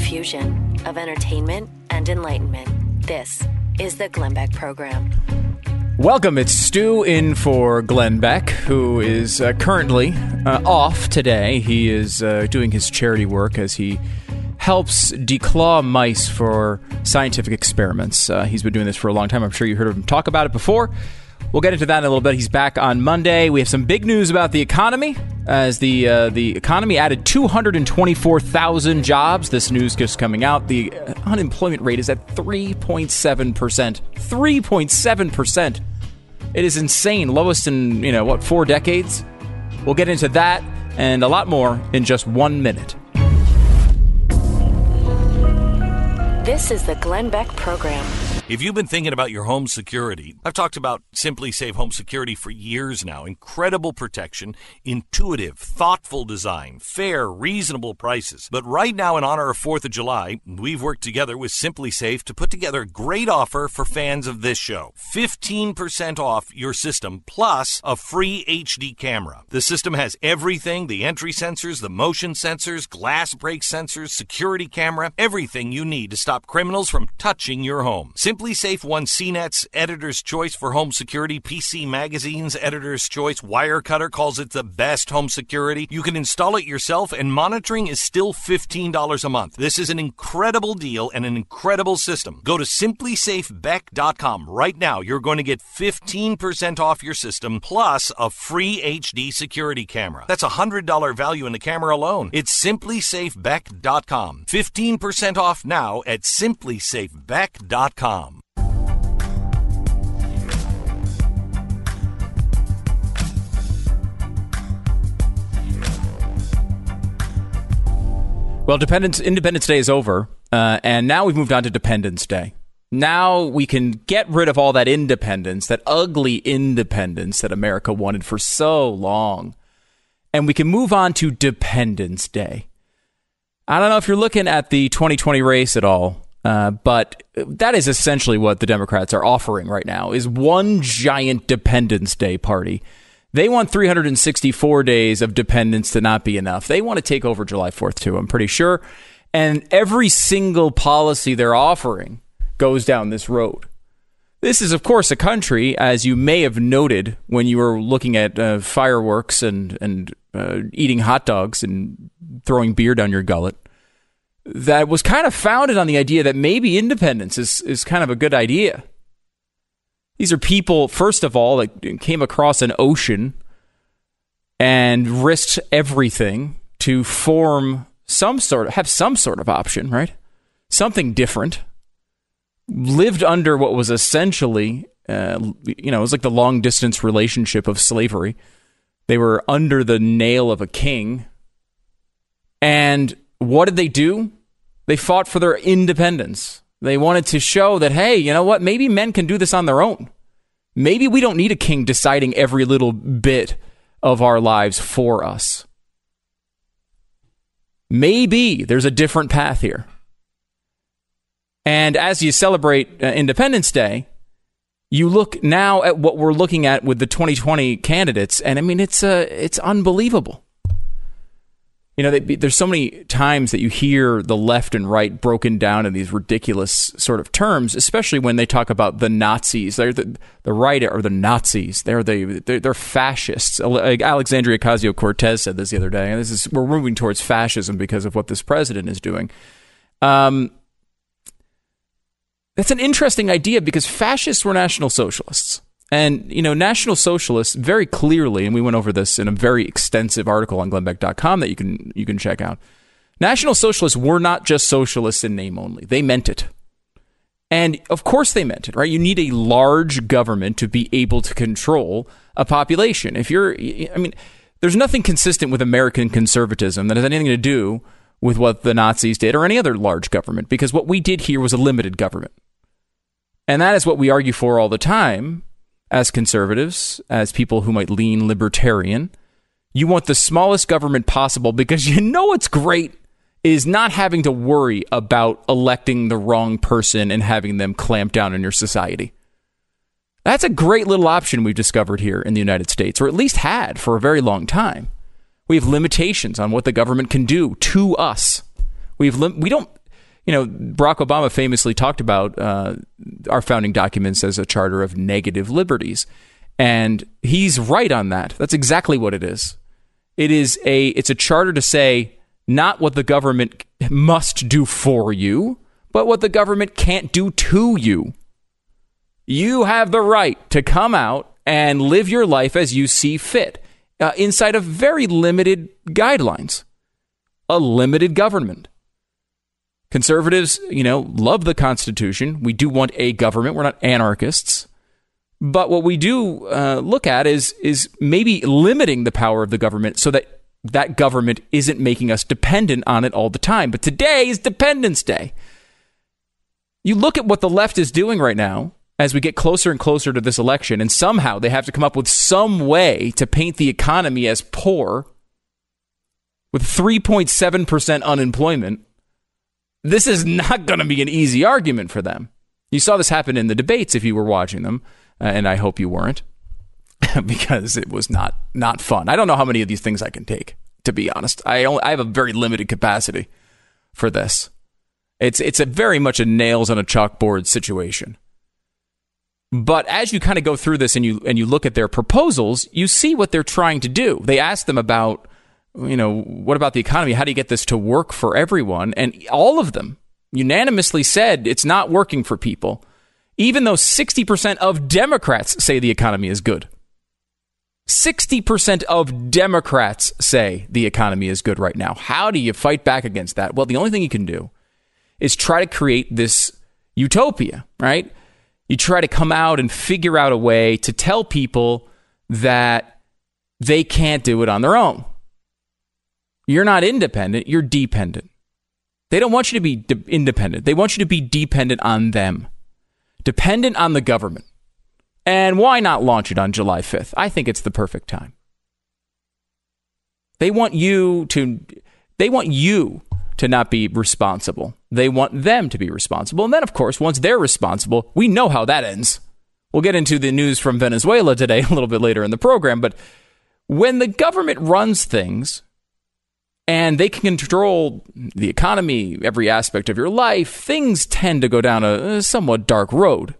fusion of entertainment and enlightenment. This is the Glenn Beck Program. Welcome. It's Stu in for Glenn Beck, who is currently off today. He is doing his charity work as he helps declaw mice for scientific experiments. He's been doing this for a long time. I'm sure you heard him talk about it before. We'll get into that in a little bit. He's back on Monday. We have some big news about the economy, as the economy added 224,000 jobs. This news just coming out. The unemployment rate is at 3.7%. 3.7%. It is insane. Lowest in, 4 decades? We'll get into that and a lot more in just 1 minute. This is the Glenn Beck Program. If you've been thinking about your home security, I've talked about SimpliSafe Home Security for years now. Incredible protection, intuitive, thoughtful design, fair, reasonable prices. But right now, in honor of 4th of July, we've worked together with SimpliSafe to put together a great offer for fans of this show. 15% off your system plus a free HD camera. The system has everything: the entry sensors, the motion sensors, glass break sensors, security camera, everything you need to stop criminals from touching your home. SimpliSafe won CNET's Editor's Choice for Home Security. PC Magazine's Editor's Choice. Wirecutter calls it the best home security. You can install it yourself, and monitoring is still $15 a month. This is an incredible deal and an incredible system. Go to SimpliSafeBeck.com right now. You're going to get 15% off your system plus a free HD security camera. That's a $100 value in the camera alone. It's SimpliSafeBeck.com. 15% off now at SimpliSafeBeck.com. Well, Independence Day is over, and now we've moved on to Dependence Day. Now we can get rid of all that independence, that ugly independence that America wanted for so long, and we can move on to Dependence Day. I don't know if you're looking at the 2020 race at all, but that is essentially what the Democrats are offering right now, is one giant Dependence Day party. They want 364 days of dependence to not be enough. They want to take over July 4th, too, I'm pretty sure. And every single policy they're offering goes down this road. This is, of course, a country, as you may have noted when you were looking at fireworks and eating hot dogs and throwing beer down your gullet, that was kind of founded on the idea that maybe independence is kind of a good idea. These are people, first of all, that came across an ocean and risked everything to have some sort of option, right? Something different. Lived under what was essentially, it was like the long distance relationship of slavery. They were under the nail of a king. And what did they do? They fought for their independence. They wanted to show that, hey, you know what? Maybe men can do this on their own. Maybe we don't need a king deciding every little bit of our lives for us. Maybe there's a different path here. And as you celebrate Independence Day, you look now at what we're looking at with the 2020 candidates, and I mean, it's unbelievable. There's so many times that you hear the left and right broken down in these ridiculous sort of terms, especially when they talk about the Nazis. They're the right or the Nazis. They're fascists. Like Alexandria Ocasio-Cortez said this the other day. And we're moving towards fascism because of what this president is doing. That's an interesting idea because fascists were National Socialists. And, National Socialists very clearly, and we went over this in a very extensive article on glennbeck.com that you can check out. National Socialists were not just socialists in name only. They meant it. And of course they meant it, right? You need a large government to be able to control a population. There's nothing consistent with American conservatism that has anything to do with what the Nazis did or any other large government, because what we did here was a limited government. And that is what we argue for all the time. As conservatives, as people who might lean libertarian, you want the smallest government possible because what's great is not having to worry about electing the wrong person and having them clamp down on your society. That's a great little option we've discovered here in the United States, or at least had for a very long time. We have limitations on what the government can do to us. We don't Barack Obama famously talked about our founding documents as a charter of negative liberties. And he's right on that. That's exactly what it is. It's a charter to say not what the government must do for you, but what the government can't do to you. You have the right to come out and live your life as you see fit, inside of very limited guidelines, a limited government. Conservatives, love the Constitution. We do want a government. We're not anarchists. But what we do look at is maybe limiting the power of the government so that government isn't making us dependent on it all the time. But today is Dependence Day. You look at what the left is doing right now as we get closer and closer to this election, and somehow they have to come up with some way to paint the economy as poor with 3.7% unemployment. This is not going to be an easy argument for them. You saw this happen in the debates if you were watching them. And I hope you weren't, because it was not fun. I don't know how many of these things I can take, to be honest. I have a very limited capacity for this. It's a very much a nails on a chalkboard situation. But as you kind of go through this and you look at their proposals, you see what they're trying to do. They ask them about, what about the economy? How do you get this to work for everyone? And all of them unanimously said it's not working for people. Even though 60% of Democrats say the economy is good. 60% of Democrats say the economy is good right now. How do you fight back against that? Well, the only thing you can do is try to create this utopia, right? You try to come out and figure out a way to tell people that they can't do it on their own. You're not independent, you're dependent. They don't want you to be independent. They want you to be dependent on them. Dependent on the government. And why not launch it on July 5th? I think it's the perfect time. They want you to not be responsible. They want them to be responsible. And then, of course, once they're responsible, we know how that ends. We'll get into the news from Venezuela today a little bit later in the program. But when the government runs things and they can control the economy, every aspect of your life, things tend to go down a somewhat dark road.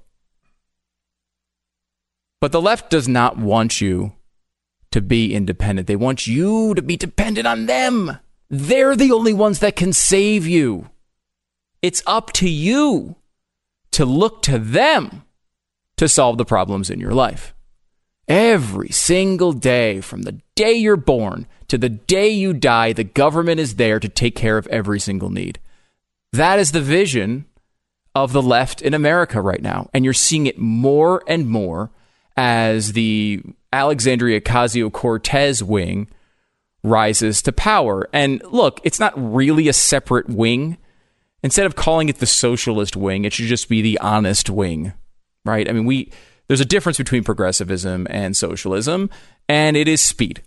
But the left does not want you to be independent. They want you to be dependent on them. They're the only ones that can save you. It's up to you to look to them to solve the problems in your life. Every single day, from the day you're born to the day you die, the government is there to take care of every single need. That is the vision of the left in America right now. And you're seeing it more and more as the Alexandria Ocasio-Cortez wing rises to power. And look, it's not really a separate wing. Instead of calling it the socialist wing, it should just be the honest wing, right? I mean, there's a difference between progressivism and socialism, and it is speed.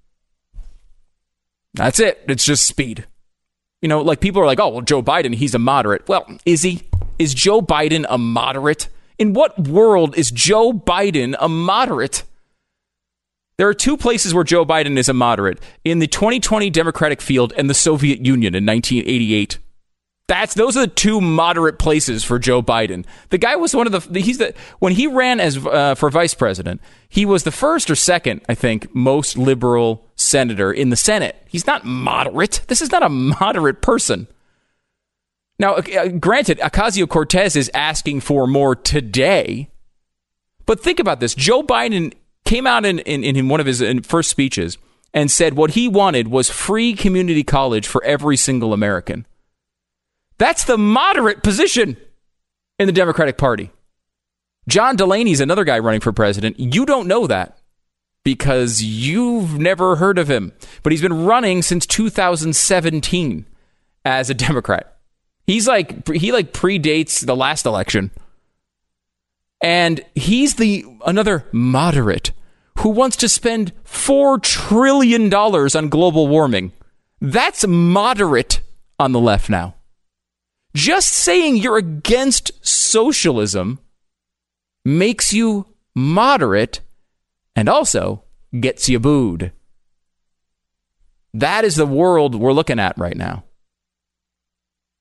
That's it. It's just speed. Like people are like, oh, well, Joe Biden, he's a moderate. Well, is he? Is Joe Biden a moderate? In what world is Joe Biden a moderate? There are two places where Joe Biden is a moderate: in the 2020 Democratic field and the Soviet Union in 1988. Those are the two moderate places for Joe Biden. The guy was when he ran as for vice president, he was the first or second, I think, most liberal senator in the Senate. He's not moderate. This is not a moderate person. Now, granted, Ocasio-Cortez is asking for more today, but think about this. Joe Biden came out in one of his first speeches and said what he wanted was free community college for every single American. That's the moderate position in the Democratic Party. John Delaney's another guy running for president. You don't know that because you've never heard of him. But he's been running since 2017 as a Democrat. He predates the last election. And he's another moderate who wants to spend $4 trillion on global warming. That's moderate on the left now. Just saying you're against socialism makes you moderate and also gets you booed. That is the world we're looking at right now.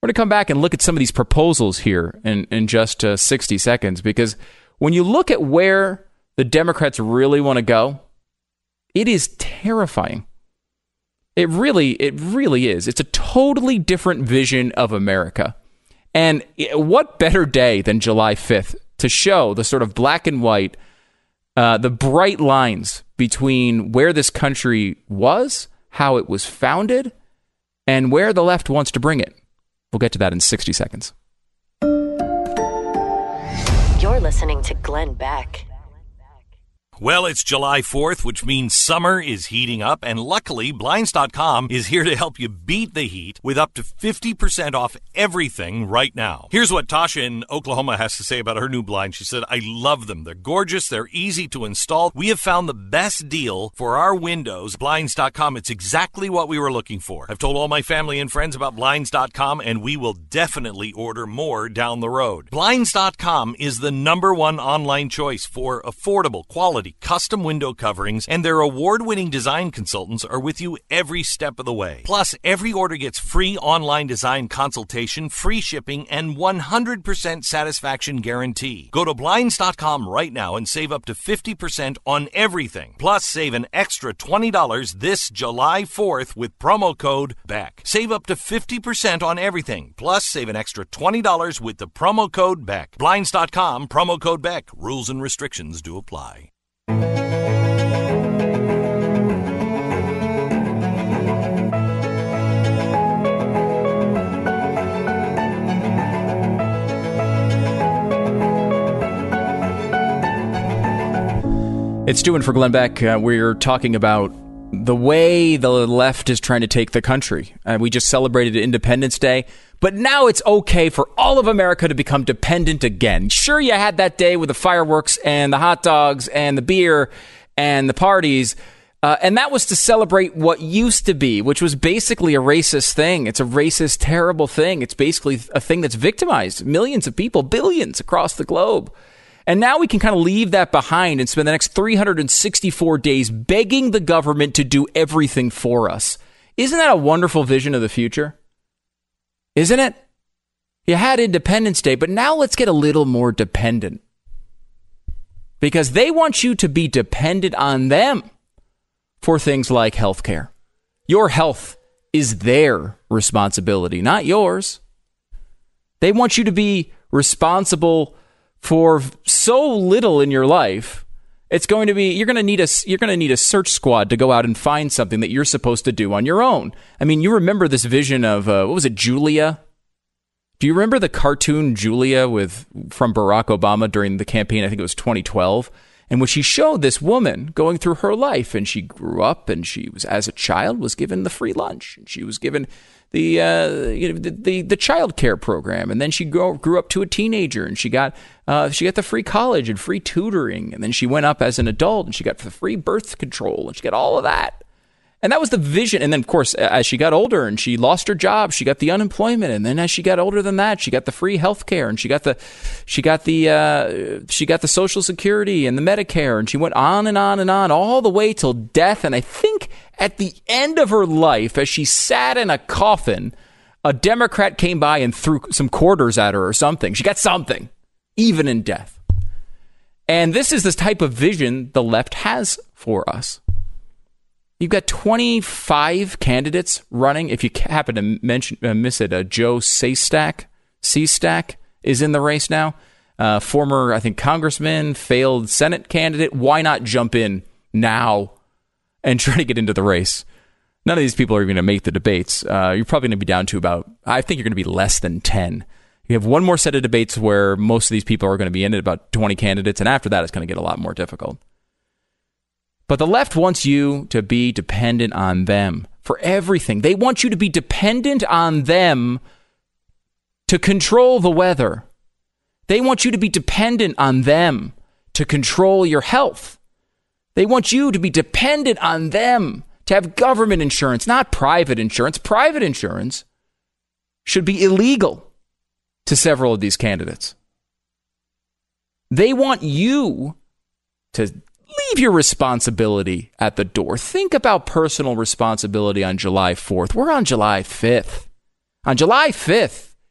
We're going to come back and look at some of these proposals here in just 60 seconds, because when you look at where the Democrats really want to go, it is terrifying. It really is. It's a totally different vision of America. And what better day than July 5th to show the sort of black and white, the bright lines between where this country was, how it was founded, and where the left wants to bring it. We'll get to that in 60 seconds. You're listening to Glenn Beck. Well, it's July 4th, which means summer is heating up, and luckily, Blinds.com is here to help you beat the heat with up to 50% off everything right now. Here's what Tasha in Oklahoma has to say about her new blinds. She said, I love them. They're gorgeous. They're easy to install. We have found the best deal for our windows. Blinds.com, it's exactly what we were looking for. I've told all my family and friends about Blinds.com, and we will definitely order more down the road. Blinds.com is the #1 online choice for affordable, quality, custom window coverings, and their award-winning design consultants are with you every step of the way. Plus, every order gets free online design consultation, free shipping, and 100% satisfaction guarantee. Go to Blinds.com right now and save up to 50% on everything. Plus, save an extra $20 this July 4th with promo code BECK. Save up to 50% on everything. Plus, save an extra $20 with the promo code BECK. Blinds.com, promo code BECK. Rules and restrictions do apply. It's Stu in for Glenn Beck. We're talking about the way the left is trying to take the country. We just celebrated Independence Day, but now it's okay for all of America to become dependent again. Sure, you had that day with the fireworks and the hot dogs and the beer and the parties, and that was to celebrate what used to be, which was basically a racist thing. It's a racist, terrible thing. It's basically a thing that's victimized millions of people, billions across the globe. And now we can kind of leave that behind and spend the next 364 days begging the government to do everything for us. Isn't that a wonderful vision of the future? Isn't it? You had Independence Day, but now let's get a little more dependent. Because they want you to be dependent on them for things like healthcare. Your health is their responsibility, not yours. They want you to be responsible for so little in your life. It's going to be, you're going to need a search squad to go out and find something that you're supposed to do on your own. I mean, you remember this vision of what was it, Julia? Do you remember the cartoon Julia from Barack Obama during the campaign? I think it was 2012, in which he showed this woman going through her life, and she grew up, and she was, as a child, was given the free lunch, and she was given the child care program, and then she grew up to a teenager, and she got the free college and free tutoring, and then she went up as an adult, and she got the free birth control, and she got all of that. And that was the vision. And then, of course, as she got older and she lost her job, she got the unemployment. And then as she got older than that, she got the free health care, and she got the Social Security and the Medicare, and she went on and on and on all the way till death. And I think at the end of her life, as she sat in a coffin, a Democrat came by and threw some quarters at her or something. She got something, even in death. And this is the type of vision the left has for us. You've got 25 candidates running. If you happen to miss it, Joe Sestak is in the race now. Former, I think, congressman, failed Senate candidate. Why not jump in now and try to get into the race? None of these people are even going to make the debates. You're probably going to be down to I think you're going to be less than 10. You have one more set of debates where most of these people are going to be in it, about 20 candidates, and after that, it's going to get a lot more difficult. But the left wants you to be dependent on them for everything. They want you to be dependent on them to control the weather. They want you to be dependent on them to control your health. They want you to be dependent on them to have government insurance, not private insurance. Private insurance should be illegal to several of these candidates. They want you to leave your responsibility at the door. Think about personal responsibility on July 4th. We're on July 5th. On July 5th,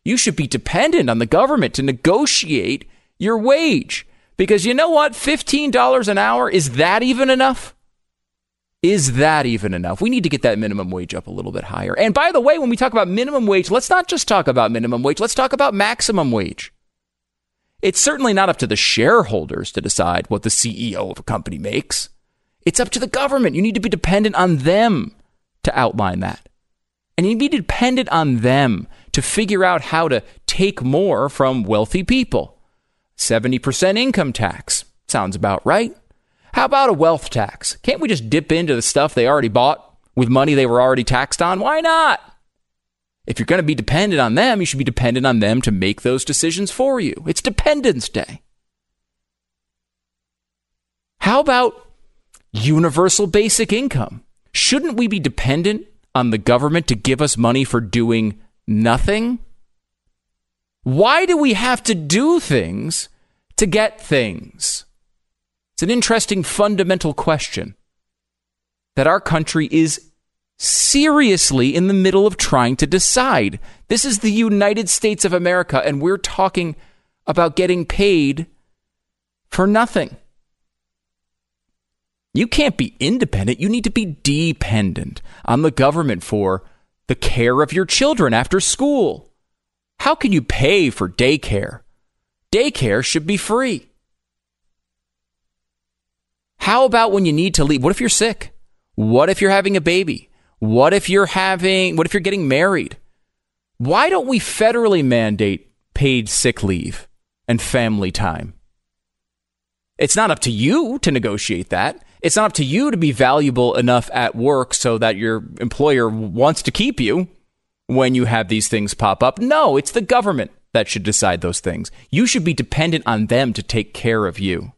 You should be dependent on the government to negotiate your wage. Because you know what? $15 an hour, is that even enough? Is that even enough? We need to get that minimum wage up a little bit higher. And by the way, when we talk about minimum wage, let's not just talk about minimum wage. Let's talk about maximum wage. It's certainly not up to the shareholders to decide what the CEO of a company makes. It's up to the government. You need to be dependent on them to outline that. And you need to be dependent on them to figure out how to take more from wealthy people. 70% income tax. Sounds about right. How about a wealth tax? Can't we just dip into the stuff they already bought with money they were already taxed on? Why not? If you're going to be dependent on them, you should be dependent on them to make those decisions for you. It's Dependence Day. How about universal basic income? Shouldn't we be dependent on the government to give us money for doing nothing? Why do we have to do things to get things? It's an interesting fundamental question that our country is seriously in the middle of trying to decide. This is the United States of America, and we're talking about getting paid for nothing. You can't be independent. You need to be dependent on the government for the care of your children after school. How can you pay for daycare? Daycare should be free. How about when you need to leave? What if you're sick? What if you're having a baby? What if you're getting married? Why don't we federally mandate paid sick leave and family time? It's not up to you to negotiate that. It's not up to you to be valuable enough at work so that your employer wants to keep you when you have these things pop up. No, it's the government that should decide those things. You should be dependent on them to take care of you.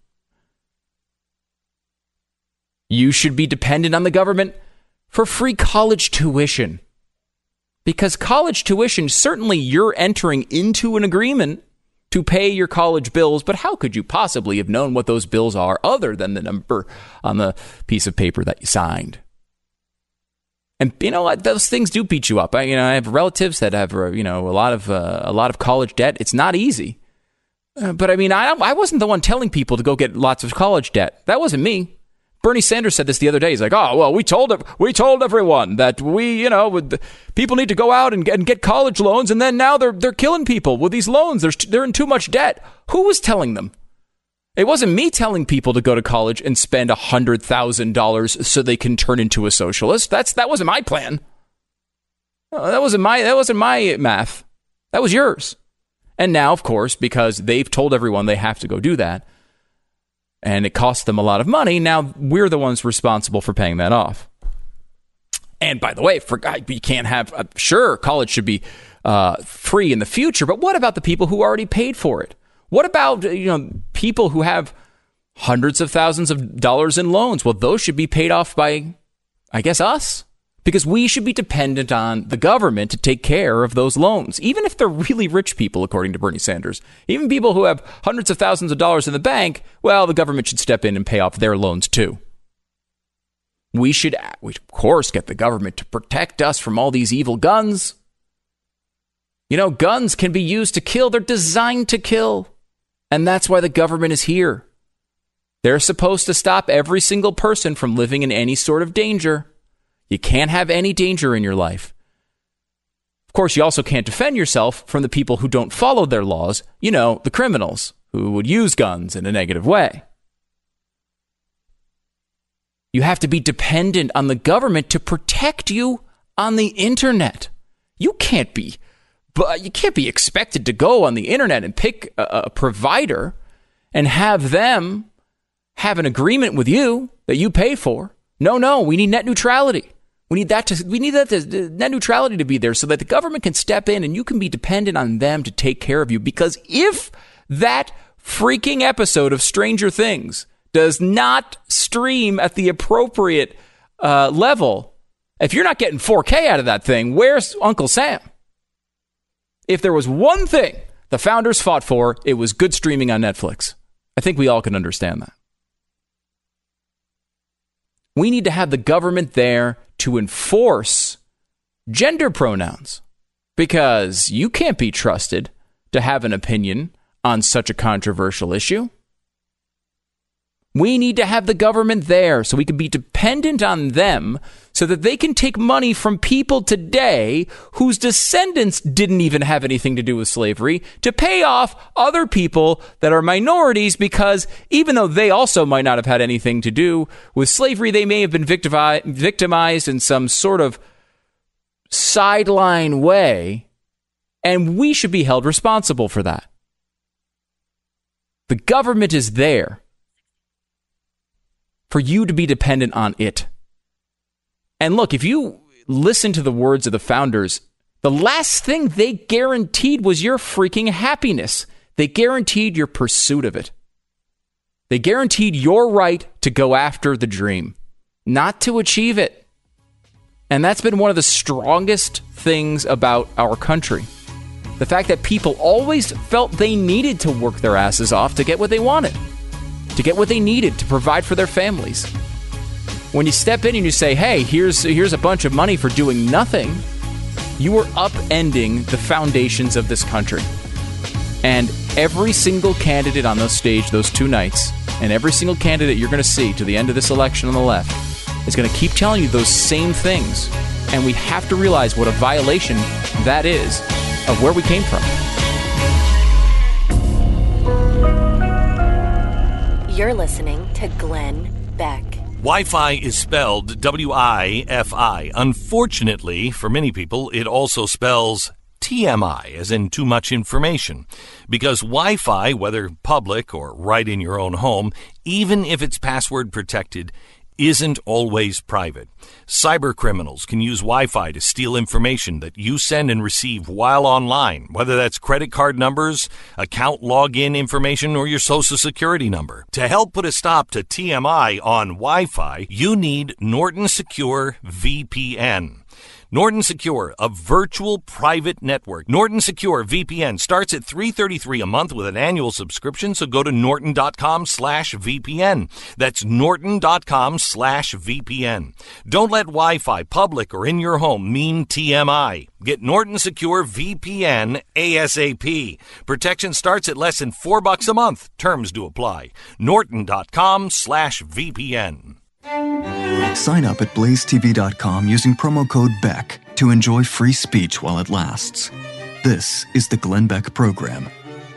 You should be dependent on the government for free college tuition. Because college tuition, certainly you're entering into an agreement to pay your college bills, but how could you possibly have known what those bills are other than the number on the piece of paper that you signed? And you know what? Those things do beat you up. I have relatives that have a lot of college debt. It's not easy. But I wasn't the one telling people to go get lots of college debt. That wasn't me. Bernie Sanders said this the other day. He's like, "Oh, well, we told everyone that people need to go out and get college loans, and then now they're killing people with these loans. They're in too much debt." Who was telling them? It wasn't me telling people to go to college and spend $100,000 so they can turn into a socialist. That wasn't my plan. That wasn't my math. That was yours. And now, of course, because they've told everyone they have to go do that, and it costs them a lot of money, now we're the ones responsible for paying that off. And by the way, you can't have, sure, college should be free in the future, but what about the people who already paid for it? What about people who have hundreds of thousands of dollars in loans? Well, those should be paid off by, I guess, us. Because we should be dependent on the government to take care of those loans, even if they're really rich people, according to Bernie Sanders. Even people who have hundreds of thousands of dollars in the bank, well, the government should step in and pay off their loans too. We should, of course, get the government to protect us from all these evil guns. Guns can be used to kill. They're designed to kill. And that's why the government is here. They're supposed to stop every single person from living in any sort of danger. You can't have any danger in your life. Of course, you also can't defend yourself from the people who don't follow their laws, the criminals who would use guns in a negative way. You have to be dependent on the government to protect you on the internet. You can't be expected to go on the internet and pick a provider and have them have an agreement with you that you pay for. No, we need net neutrality. We need net neutrality to be there so that the government can step in and you can be dependent on them to take care of you. Because if that freaking episode of Stranger Things does not stream at the appropriate level, if you're not getting 4K out of that thing, where's Uncle Sam? If there was one thing the founders fought for, it was good streaming on Netflix. I think we all can understand that. We need to have the government there to enforce gender pronouns. because you can't be trusted to have an opinion on such a controversial issue. We need to have the government there so we can be dependent on them so that they can take money from people today whose descendants didn't even have anything to do with slavery to pay off other people that are minorities, because even though they also might not have had anything to do with slavery, they may have been victimized in some sort of sideline way, and we should be held responsible for that. The government is there for you to be dependent on it. And look, if you listen to the words of the founders, the last thing they guaranteed was your freaking happiness. They guaranteed your pursuit of it. They guaranteed your right to go after the dream, not to achieve it. And that's been one of the strongest things about our country. The fact that people always felt they needed to work their asses off to get what they wanted, to get what they needed to provide for their families. When you step in and you say, hey, here's a bunch of money for doing nothing, you are upending the foundations of this country. And every single candidate on the stage those 2 nights, and every single candidate you're going to see to the end of this election on the left, is going to keep telling you those same things. And we have to realize what a violation that is of where we came from. You're listening to Glenn Beck. Wi-Fi is spelled W-I-F-I. Unfortunately, for many people, it also spells TMI, as in too much information. Because Wi-Fi, whether public or right in your own home, even if it's password protected, isn't always private. Cyber criminals can use Wi-Fi to steal information that you send and receive while online, whether that's credit card numbers, account login information, or your social security number. To help put a stop to TMI on Wi-Fi, you need Norton Secure VPN. Norton Secure, a virtual private network. Norton Secure VPN starts at $333 a month with an annual subscription, so go to norton.com/VPN. That's norton.com/VPN. Don't let Wi-Fi, public or in your home, mean TMI. Get Norton Secure VPN ASAP. Protection starts at less than $4 a month. Terms do apply. norton.com/VPN. Sign up at blazetv.com using promo code BECK to enjoy free speech while it lasts. This is the Glenn Beck Program.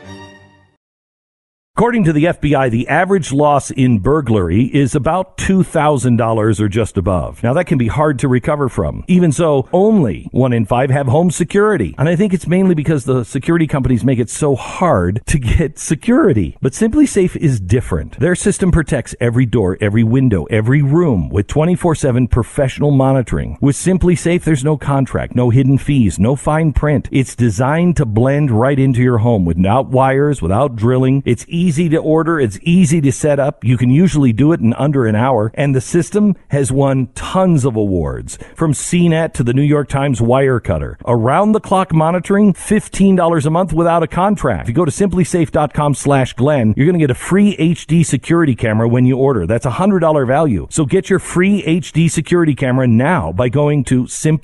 According to the FBI, the average loss in burglary is about $2,000 or just above. Now, that can be hard to recover from. Even so, only 1 in 5 have home security. And I think it's mainly because the security companies make it so hard to get security. But SimpliSafe is different. Their system protects every door, every window, every room with 24/7 professional monitoring. With SimpliSafe, there's no contract, no hidden fees, no fine print. It's designed to blend right into your home without wires, without drilling. It's easy to order. It's easy to set up. You can usually do it in under an hour. And the system has won tons of awards, from CNET to the New York Times Wirecutter. Around-the-clock monitoring, $15 a month without a contract. If you go to simplisafe.com/Glenn, you're going to get a free HD security camera when you order. That's a $100 value. So get your free HD security camera now by going to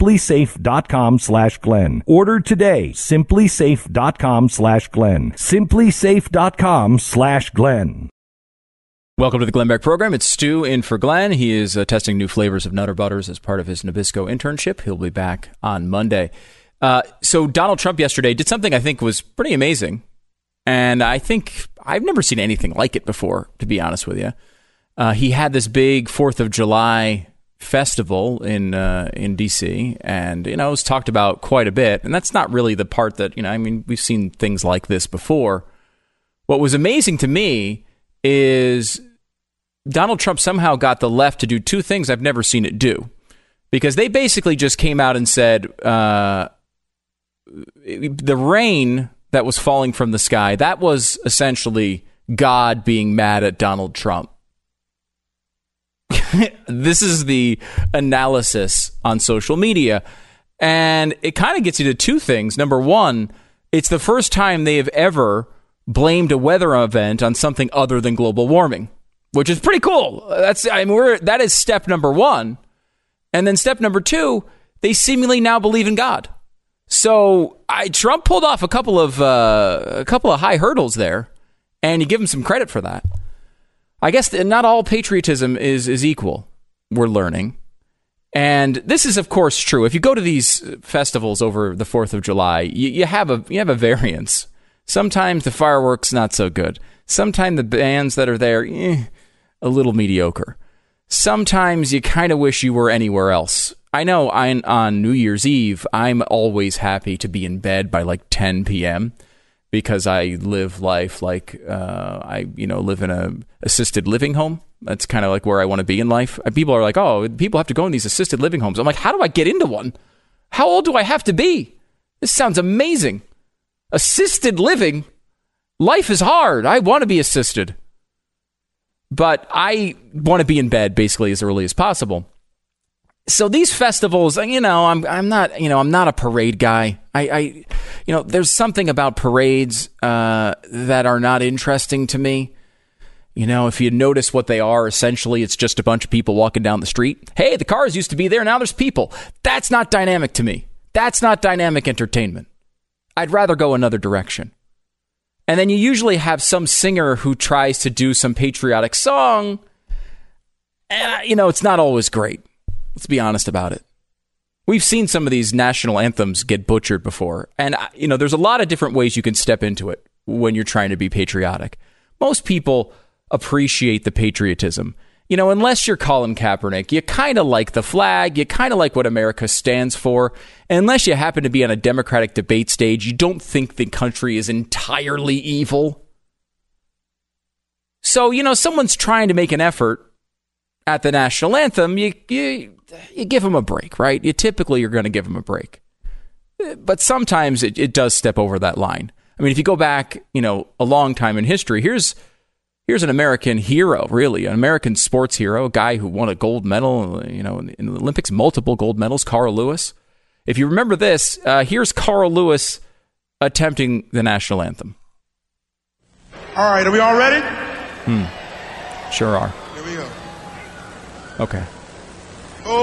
simplisafe.com/Glenn. Order today. simplisafe.com/Glenn. simplisafe.com/Glenn. Welcome to the Glenn Beck Program. It's Stu in for Glenn. He is testing new flavors of Nutter Butters as part of his Nabisco internship. He'll be back on Monday. So Donald Trump yesterday did something I think was pretty amazing. And I think I've never seen anything like it before, to be honest with you. He had this big 4th of July festival in D.C. and, it was talked about quite a bit. And that's not really the part that, we've seen things like this before. What was amazing to me is Donald Trump somehow got the left to do 2 things I've never seen it do. Because they basically just came out and said the rain that was falling from the sky, that was essentially God being mad at Donald Trump. This is the analysis on social media. And it kind of gets you to 2 things. Number one, it's the first time they have ever blamed a weather event on something other than global warming, which is pretty cool. That is step number 1. And then step number 2, they seemingly now believe in God. So Trump pulled off a couple of high hurdles there, and you give him some credit for that. I guess not all patriotism is equal, we're learning. And this is, of course, true. If you go to these festivals over the 4th of July, you have a variance. Sometimes the fireworks, not so good. Sometimes the bands that are there, a little mediocre. Sometimes you kind of wish you were anywhere else. I know on New Year's Eve, I'm always happy to be in bed by like 10 p.m. because I live life like I live in a assisted living home. That's kind of like where I want to be in life. People are like, oh, people have to go in these assisted living homes. I'm like, how do I get into one? How old do I have to be? This sounds amazing. Assisted living? Life is hard. I want to be assisted. But I want to be in bed basically as early as possible. So these festivals, I'm not a parade guy. There's something about parades that are not interesting to me. If you notice what they are, essentially, it's just a bunch of people walking down the street. Hey, the cars used to be there. Now there's people. That's not dynamic to me. That's not dynamic entertainment. I'd rather go another direction. And then you usually have some singer who tries to do some patriotic song. And, it's not always great. Let's be honest about it. We've seen some of these national anthems get butchered before. And, there's a lot of different ways you can step into it when you're trying to be patriotic. Most people appreciate the patriotism. Unless you're Colin Kaepernick, you kind of like the flag, you kind of like what America stands for. And unless you happen to be on a Democratic debate stage, you don't think the country is entirely evil. So, someone's trying to make an effort at the national anthem, you give them a break, right? You're going to give them a break. But sometimes it does step over that line. I mean, if you go back, a long time in history, here's an American hero, really, an American sports hero, a guy who won a gold medal, in the Olympics, multiple gold medals, Carl Lewis. If you remember this, here's Carl Lewis attempting the national anthem. All right, are we all ready? Sure are. Here we go. Okay. Oh.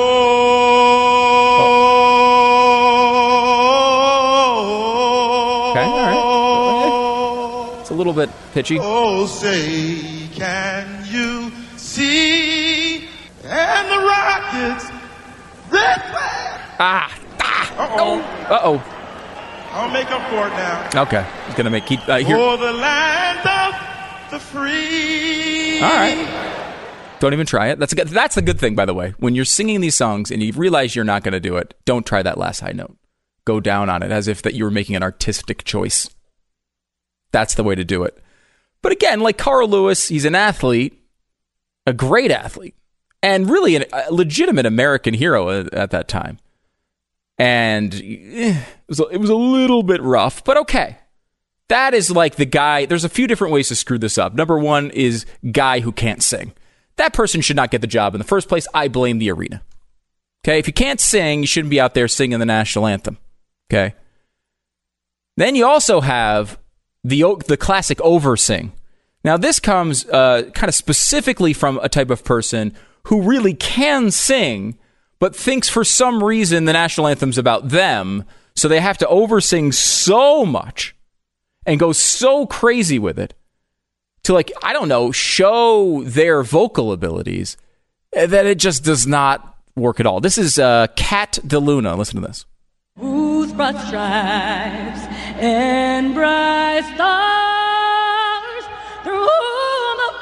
Okay, all right. It's a little bit pitchy. Oh, say, can you see? And the rockets, red flag. Uh-oh. I'll make up for it now. Okay. He's going to keep here. For the land of the free. All right. Don't even try it. That's the good thing, by the way. When you're singing these songs and you realize you're not going to do it, don't try that last high note. Go down on it as if that you were making an artistic choice. That's the way to do it. But again, like Carl Lewis, he's an athlete, a great athlete, and really a legitimate American hero at that time. And it was a little bit rough, but okay. That is like the guy. There's a few different ways to screw this up. Number one is guy who can't sing. That person should not get the job in the first place. I blame the arena. Okay, if you can't sing, you shouldn't be out there singing the national anthem. Okay. Then you also have the classic oversing. Now, this comes kind of specifically from a type of person who really can sing, but thinks for some reason the national anthem's about them, so they have to oversing so much and go so crazy with it to, show their vocal abilities that it just does not work at all. This is Cat DeLuna. Listen to this. Whose broad stripes and bright stars through the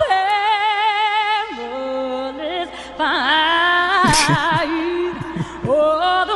perilous fight. Oh,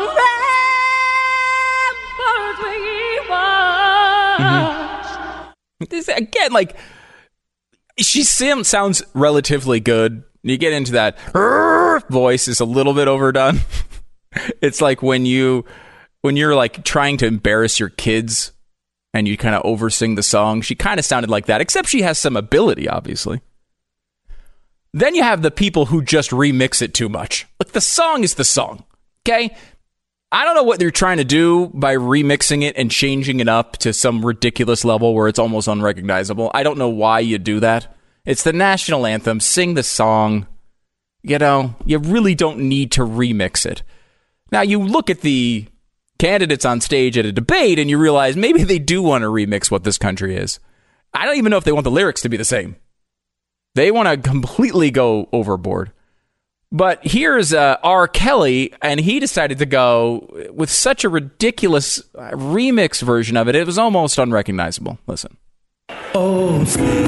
the ramparts we watch. This, again, she sounds relatively good. You get into that voice is a little bit overdone. It's like when you're like trying to embarrass your kids and you kind of oversing the song. She kind of sounded like that, except she has some ability, obviously. Then you have the people who just remix it too much. Like, the song is the song, okay? I don't know what they're trying to do by remixing it and changing it up to some ridiculous level where it's almost unrecognizable. I don't know why you do that. It's the national anthem. Sing the song. You really don't need to remix it. Now, you look at the candidates on stage at a debate, and you realize maybe they do want to remix what this country is. I don't even know if they want the lyrics to be the same. They want to completely go overboard. But here's R. Kelly, and he decided to go with such a ridiculous remix version of it. It was almost unrecognizable. Listen. Oh,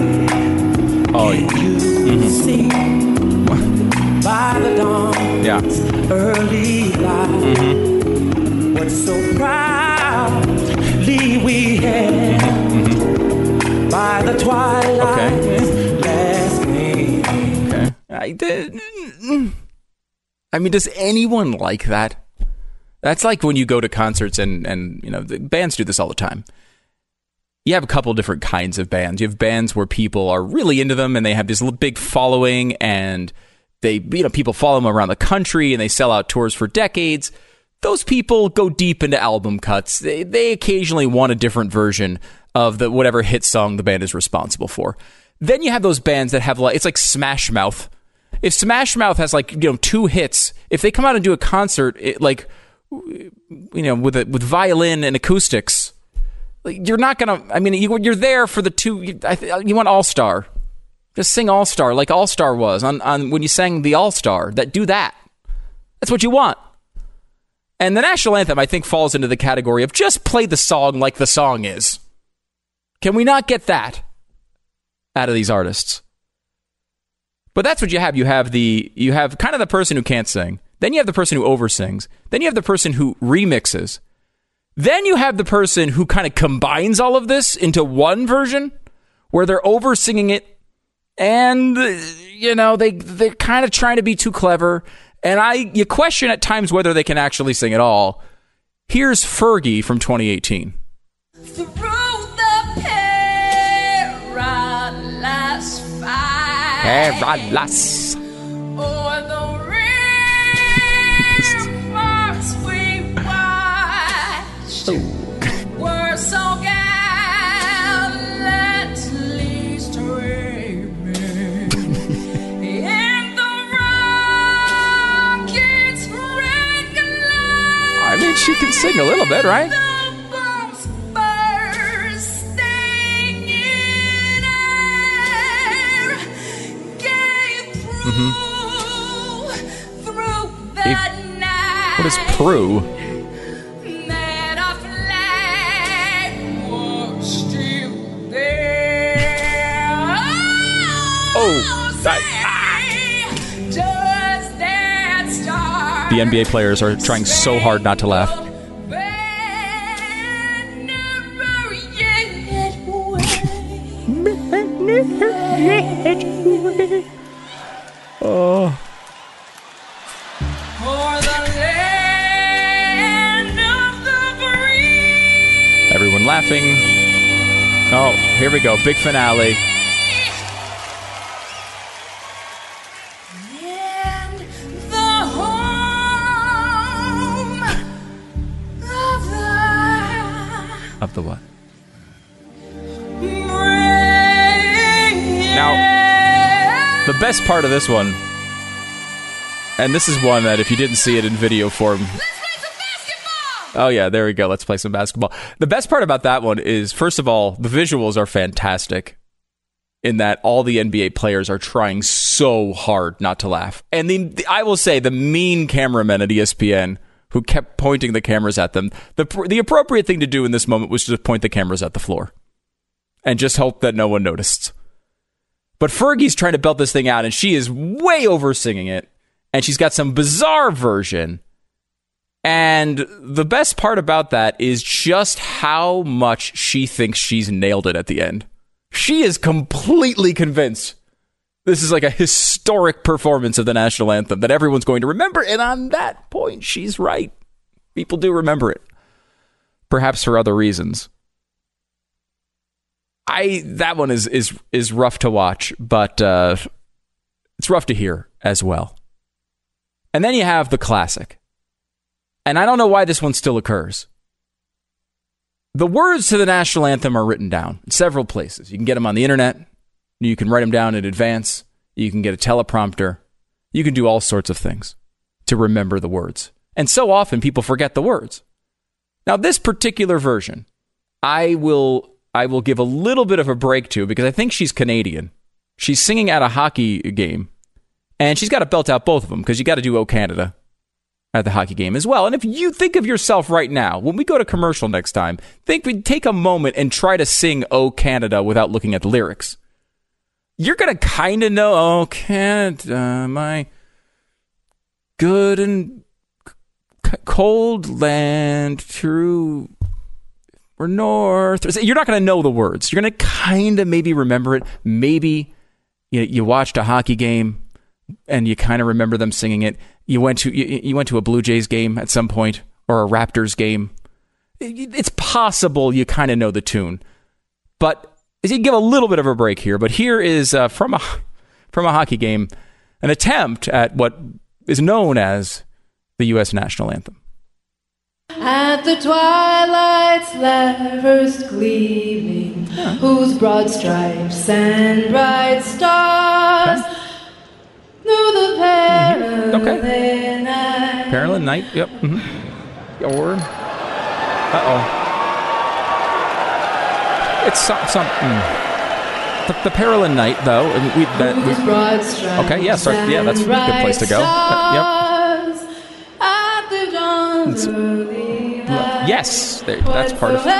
you see by the dawn's early light, what so proudly we had by the twilight's last name. Okay. I mean, does anyone like that? That's like when you go to concerts and you know, the bands do this all the time. You have a couple different kinds of bands. You have bands where people are really into them and they have this big following, and they, you know, people follow them around the country and they sell out tours for decades. Those people go deep into album cuts. They occasionally want a different version of the whatever hit song the band is responsible for. Then you have those bands that have like, it's like Smash Mouth. If Smash Mouth has like, you know, 2 hits, if they come out and do a concert like, you know, with violin and acoustics, you're not gonna. I mean, you're there for the 2. You want All Star, just sing All Star like All Star was on when you sang the All Star. Do that. That's what you want. And the national anthem, I think, falls into the category of just play the song like the song is. Can we not get that out of these artists? But that's what you have. You have kind of the person who can't sing. Then you have the person who oversins. Then you have the person who remixes. Then you have the person who kind of combines all of this into one version where they're over-singing it, and, you know, they're kind of trying to be too clever, and you question at times whether they can actually sing at all. Here's Fergie from 2018. Through the perilous fight. Perilous. O'er the rivers we watched were so gallantly streaming in the rocket's red glare. I mean, she can sing a little bit, right? What is Prue? The NBA players are trying so hard not to laugh. Oh. Everyone laughing. Oh, here we go. Big finale. And the home of the what? Now, the best part of this one, and this is one that if you didn't see it in video form... Oh, yeah, there we go. Let's play some basketball. The best part about that one is, first of all, the visuals are fantastic in that all the NBA players are trying so hard not to laugh. And I will say, the mean cameramen at ESPN who kept pointing the cameras at them, the appropriate thing to do in this moment was to point the cameras at the floor and just hope that no one noticed. But Fergie's trying to belt this thing out, and she is way over singing it, and she's got some bizarre version. And the best part about that is just how much she thinks she's nailed it at the end. She is completely convinced this is like a historic performance of the national anthem that everyone's going to remember. And on that point, she's right. People do remember it. Perhaps for other reasons. That one is rough to watch, but it's rough to hear as well. And then you have the classic. And I don't know why this one still occurs. The words to the national anthem are written down in several places. You can get them on the internet. You can write them down in advance. You can get a teleprompter. You can do all sorts of things to remember the words. And so often people forget the words. Now, this particular version, I will give a little bit of a break to because I think she's Canadian. She's singing at a hockey game, and she's got to belt out both of them because you got to do "O Canada" at the hockey game as well. And if you think of yourself right now, when we go to commercial next time, take a moment and try to sing "O Canada" without looking at the lyrics. You're going to kind of know, "Oh Canada, my good and cold land, true or north." You're not going to know the words. You're going to kind of maybe remember it. Maybe you watched a hockey game and you kind of remember them singing it. You went to a Blue Jays game at some point or a Raptors game. It's possible you kind of know the tune, but you give a little bit of a break here. But here is from a hockey game, an attempt at what is known as the U.S. national anthem. At the twilight's first gleaming, whose broad stripes and bright stars through the perilous night. Perilous night, yep. Mm-hmm. Or, it's some. The perilous night, though. Okay, yeah, sorry, yeah, that's a good place to go. Yes, that's part of it.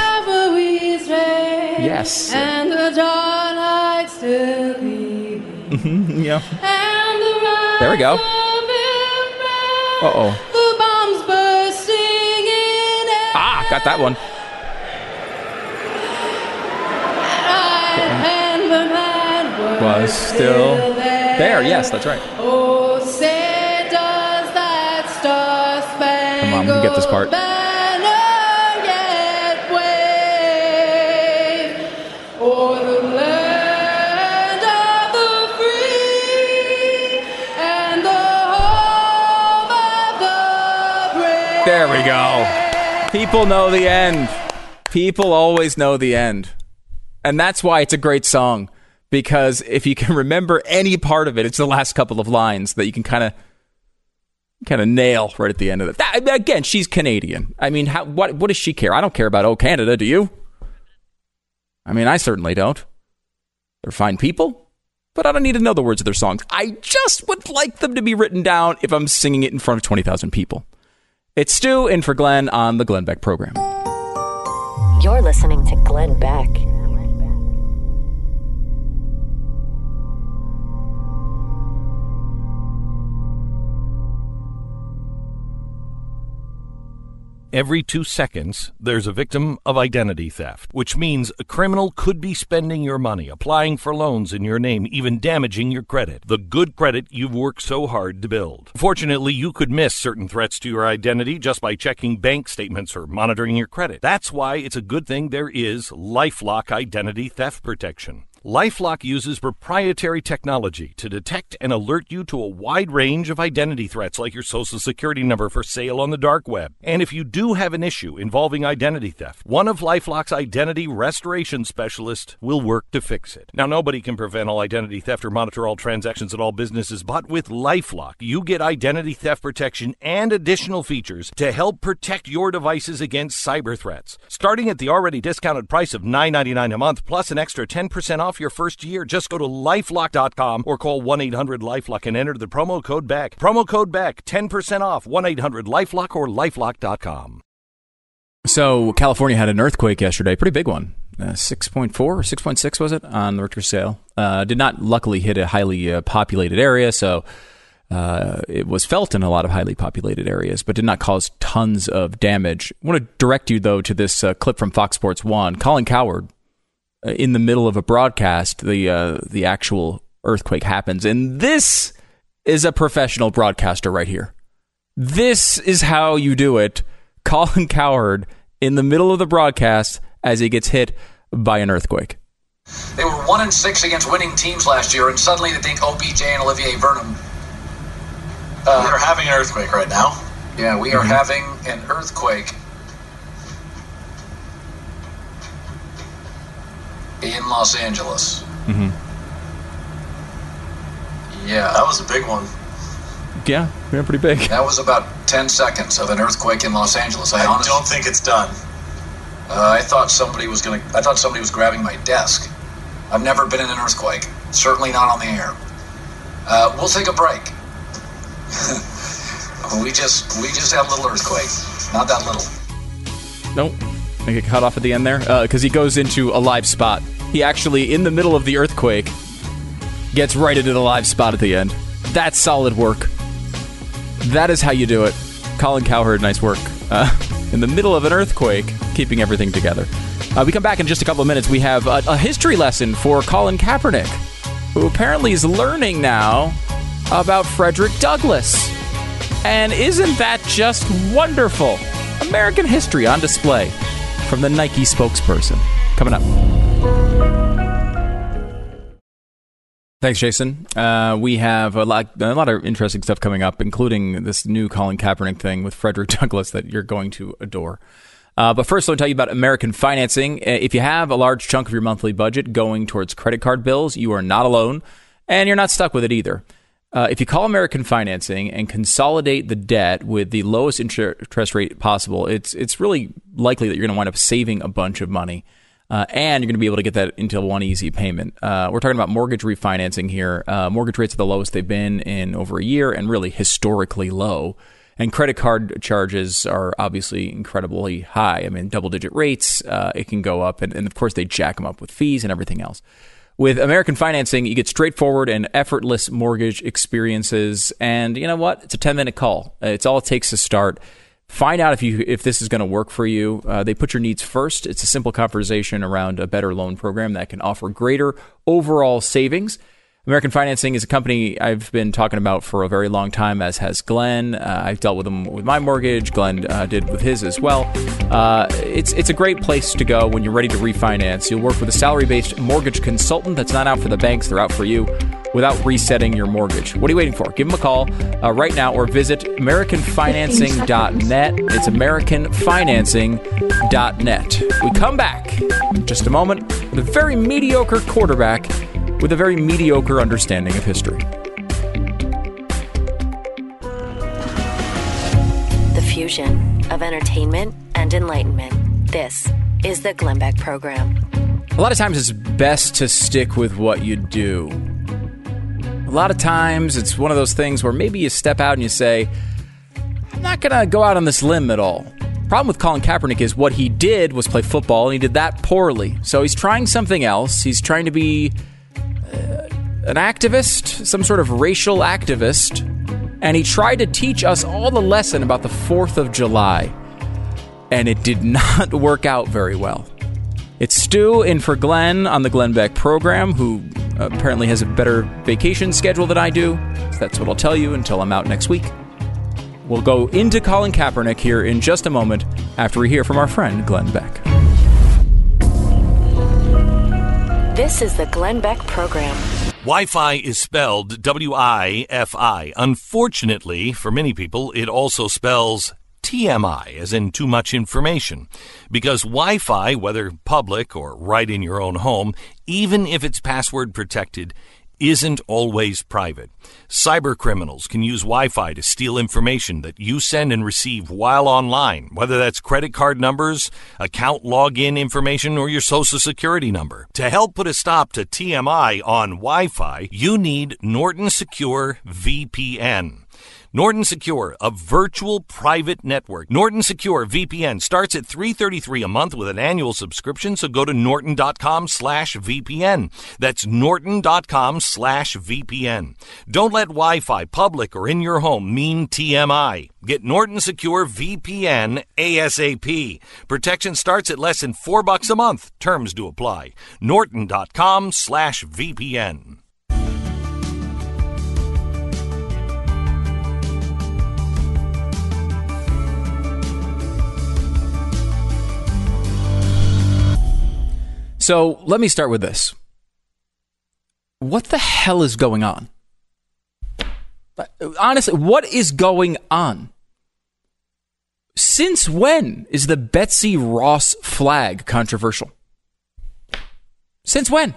Yes. And the dawn still gleaming. Yeah. There we go. Uh-oh. The bombs bursting in air. Ah, got that one. And the man was still there. Yes, that's right. Oh, say does that star-spangled Come on, we can get this part. banner yet wave o'er the land of the free and the home of the brave. There we go. People know the end. People always know the end. And that's why it's a great song. Because if you can remember any part of it, it's the last couple of lines that you can kind of nail right at the end of it. Again, she's Canadian. I mean, what does she care? I don't care about "Oh Canada," do you? I mean, I certainly don't. They're fine people, but I don't need to know the words of their songs. I just would like them to be written down if I'm singing it in front of 20,000 people. It's Stu in for Glenn on the Glenn Beck program. You're listening to Glenn Beck. Every 2 seconds, there's a victim of identity theft, which means a criminal could be spending your money, applying for loans in your name, even damaging your credit, the good credit you've worked so hard to build. Fortunately, you could miss certain threats to your identity just by checking bank statements or monitoring your credit. That's why it's a good thing there is LifeLock Identity Theft Protection. LifeLock uses proprietary technology to detect and alert you to a wide range of identity threats like your social security number for sale on the dark web. And if you do have an issue involving identity theft, one of LifeLock's identity restoration specialists will work to fix it. Now, nobody can prevent all identity theft or monitor all transactions at all businesses, but with LifeLock, you get identity theft protection and additional features to help protect your devices against cyber threats. Starting at the already discounted price of $9.99 a month, plus an extra 10% off your first year. Just go to LifeLock.com or call 1-800-LifeLock and enter the promo code BECK. Promo code BECK, 10% off, 1-800-LifeLock or LifeLock.com. So California had an earthquake yesterday, pretty big one. 6.4 or 6.6 was it on the Richter scale. Did not luckily hit a highly populated area, so it was felt in a lot of highly populated areas, but did not cause tons of damage. I want to direct you, though, to this clip from Fox Sports 1. Colin Cowherd, in the middle of a broadcast, the actual earthquake happens. And this is a professional broadcaster right here. This is how you do it. Colin Cowherd in the middle of the broadcast as he gets hit by an earthquake. They were 1-6 against winning teams last year, and suddenly they think OBJ and Olivier Burnham. They're having an earthquake right now. Yeah, we are having an earthquake in Los Angeles. Mm-hmm. Yeah, that was a big one. Yeah, pretty big. That was about 10 seconds of an earthquake in Los Angeles. I don't think it's done. I thought somebody was grabbing my desk. I've never been in an earthquake. Certainly not on the air. We'll take a break. we just had a little earthquake. Not that little. Nope. I get cut off at the end there because he goes into a live spot. He actually, in the middle of the earthquake, gets right into the live spot at the end. That's solid work. That is how you do it. Colin Cowherd, nice work. In the middle of an earthquake, keeping everything together. We come back in just a couple of minutes. We have a history lesson for Colin Kaepernick, who apparently is learning now about Frederick Douglass. And isn't that just wonderful? American history on display from the Nike spokesperson. Coming up. Thanks, Jason. We have a lot of interesting stuff coming up, including this new Colin Kaepernick thing with Frederick Douglass that you're going to adore. But first, let me tell you about American Financing. If you have a large chunk of your monthly budget going towards credit card bills, you are not alone, and you're not stuck with it either. If you call American Financing and consolidate the debt with the lowest interest rate possible, it's really likely that you're going to wind up saving a bunch of money. And you're going to be able to get that into one easy payment. We're talking about mortgage refinancing here. Mortgage rates are the lowest they've been in over a year and really historically low. And credit card charges are obviously incredibly high. I mean, double-digit rates, it can go up. And of course, they jack them up with fees and everything else. With American Financing, you get straightforward and effortless mortgage experiences. And you know what? It's a 10-minute call. It's all it takes to start. Find out if this is going to work for you. They put your needs first. It's a simple conversation around a better loan program that can offer greater overall savings. American Financing is a company I've been talking about for a very long time, as has Glenn. I've dealt with them with my mortgage. Glenn did with his as well. It's a great place to go when you're ready to refinance. You'll work with a salary-based mortgage consultant that's not out for the banks. They're out for you without resetting your mortgage. What are you waiting for? Give them a call right now or visit AmericanFinancing.net. It's AmericanFinancing.net. We come back in just a moment with a very mediocre quarterback with a very mediocre understanding of history. The fusion of entertainment and enlightenment. This is the Glenn Beck Program. A lot of times it's best to stick with what you do. A lot of times it's one of those things where maybe you step out and you say, I'm not going to go out on this limb at all. Problem with Colin Kaepernick is what he did was play football, and he did that poorly. So he's trying something else. He's trying to be an activist, some sort of racial activist, and he tried to teach us all the lesson about the 4th of July, and it did not work out very well. It's Stu in for Glenn on the Glenn Beck Program, who apparently has a better vacation schedule than I do. So that's what I'll tell you until I'm out next week. We'll go into Colin Kaepernick here in just a moment after we hear from our friend Glenn Beck. This is the Glenn Beck Program. Wi-Fi is spelled W-I-F-I. Unfortunately, for many people, it also spells TMI, as in too much information. Because Wi-Fi, whether public or right in your own home, even if it's password protected, isn't always private. Cyber criminals can use Wi-Fi to steal information that you send and receive while online, whether that's credit card numbers, account login information, or your social security number. To help put a stop to TMI on Wi-Fi, you need Norton Secure VPN. Norton Secure, a virtual private network. Norton Secure VPN starts at $333 a month with an annual subscription, so go to norton.com/VPN. That's norton.com/VPN. Don't let Wi-Fi, public or in your home, mean TMI. Get Norton Secure VPN ASAP. Protection starts at less than $4 a month. Terms do apply. Norton.com/VPN. So let me start with this. What the hell is going on? Honestly, what is going on? Since when is the Betsy Ross flag controversial? Since when?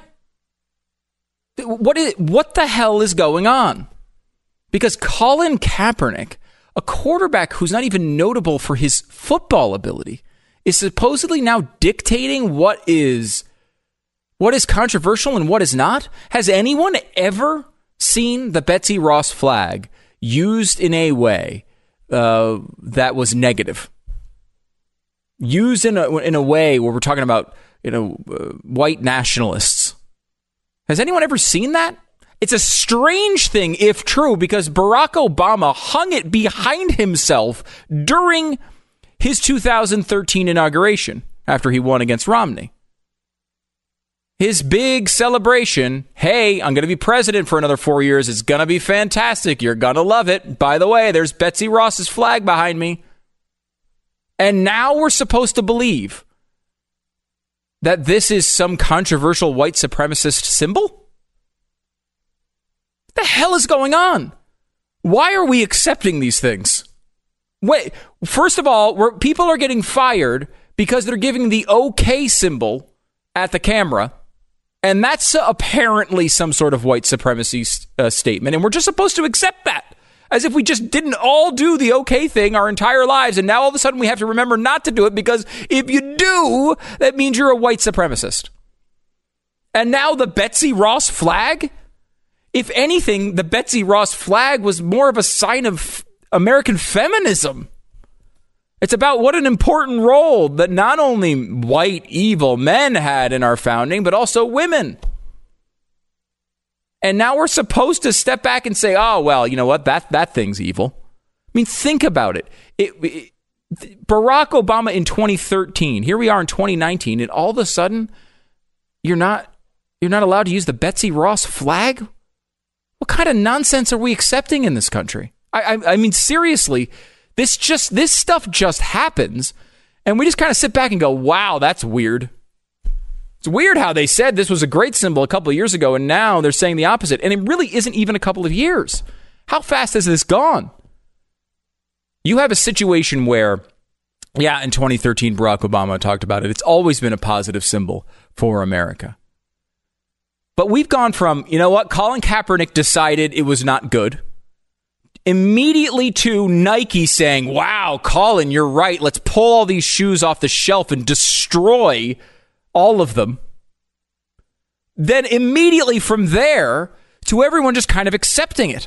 What the hell is going on? Because Colin Kaepernick a quarterback who's not even notable for his football ability is supposedly now dictating what is controversial and what is not? Has anyone ever seen the Betsy Ross flag used in a way that was negative? Used in a way where we're talking about white nationalists. Has anyone ever seen that? It's a strange thing, if true, because Barack Obama hung it behind himself during his 2013 inauguration after he won against Romney. His big celebration, hey, I'm going to be president for another 4 years. It's going to be fantastic. You're going to love it. By the way, there's Betsy Ross's flag behind me. And now we're supposed to believe that this is some controversial white supremacist symbol? What the hell is going on? Why are we accepting these things? Wait, first of all, people are getting fired because they're giving the OK symbol at the camera. And that's apparently some sort of white supremacy statement. And we're just supposed to accept that. As if we just didn't all do the OK thing our entire lives. And now all of a sudden we have to remember not to do it because if you do, that means you're a white supremacist. And now the Betsy Ross flag? If anything, the Betsy Ross flag was more of a sign of American feminism. It's about what an important role that not only white evil men had in our founding, but also women. And now we're supposed to step back and say, oh, well, you know what? That thing's evil. I mean, think about it. Barack Obama in 2013, here we are in 2019, and all of a sudden, you're not allowed to use the Betsy Ross flag? What kind of nonsense are we accepting in this country? I mean, seriously, this stuff just happens, and we just kind of sit back and go, wow, that's weird. It's weird how they said this was a great symbol a couple of years ago, and now they're saying the opposite, and it really isn't even a couple of years. How fast has this gone? You have a situation where, yeah, in 2013, Barack Obama talked about it. It's always been a positive symbol for America. But we've gone from, you know what, Colin Kaepernick decided it was not good, immediately to Nike saying, wow, Colin, you're right. Let's pull all these shoes off the shelf and destroy all of them. Then immediately from there to everyone just kind of accepting it.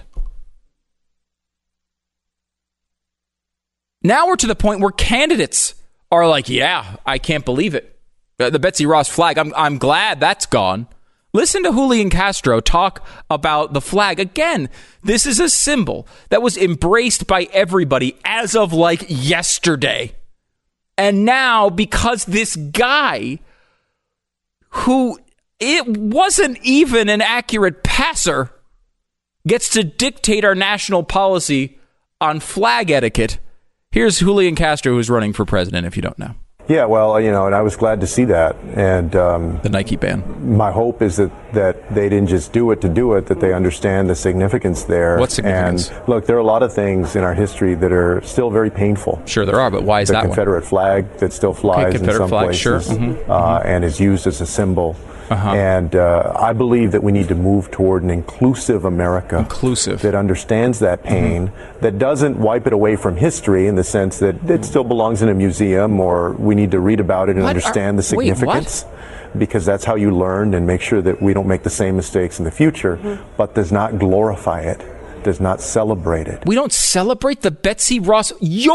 Now we're to the point where candidates are like, yeah, I can't believe it. The Betsy Ross flag, I'm glad that's gone. Listen to Julian Castro talk about the flag. Again, this is a symbol that was embraced by everybody as of like yesterday. And now, because this guy, who it wasn't even an accurate passer, gets to dictate our national policy on flag etiquette. Here's Julian Castro, who's running for president, if you don't know. Yeah, well, and I was glad to see that. And the Nike ban. My hope is that they didn't just do it to do it, that they understand the significance there. What significance? And look, there are a lot of things in our history that are still very painful. Sure, there are, but why is that one? The Confederate flag that still flies in some places, sure. And is used as a symbol. And I believe that we need to move toward an inclusive America. That understands that pain, that doesn't wipe it away from history in the sense that it still belongs in a museum, or we need to read about it and understand the significance. Because that's how you learn, and make sure that we don't make the same mistakes in the future, but does not glorify it, does not celebrate it. We don't celebrate the Betsy Ross.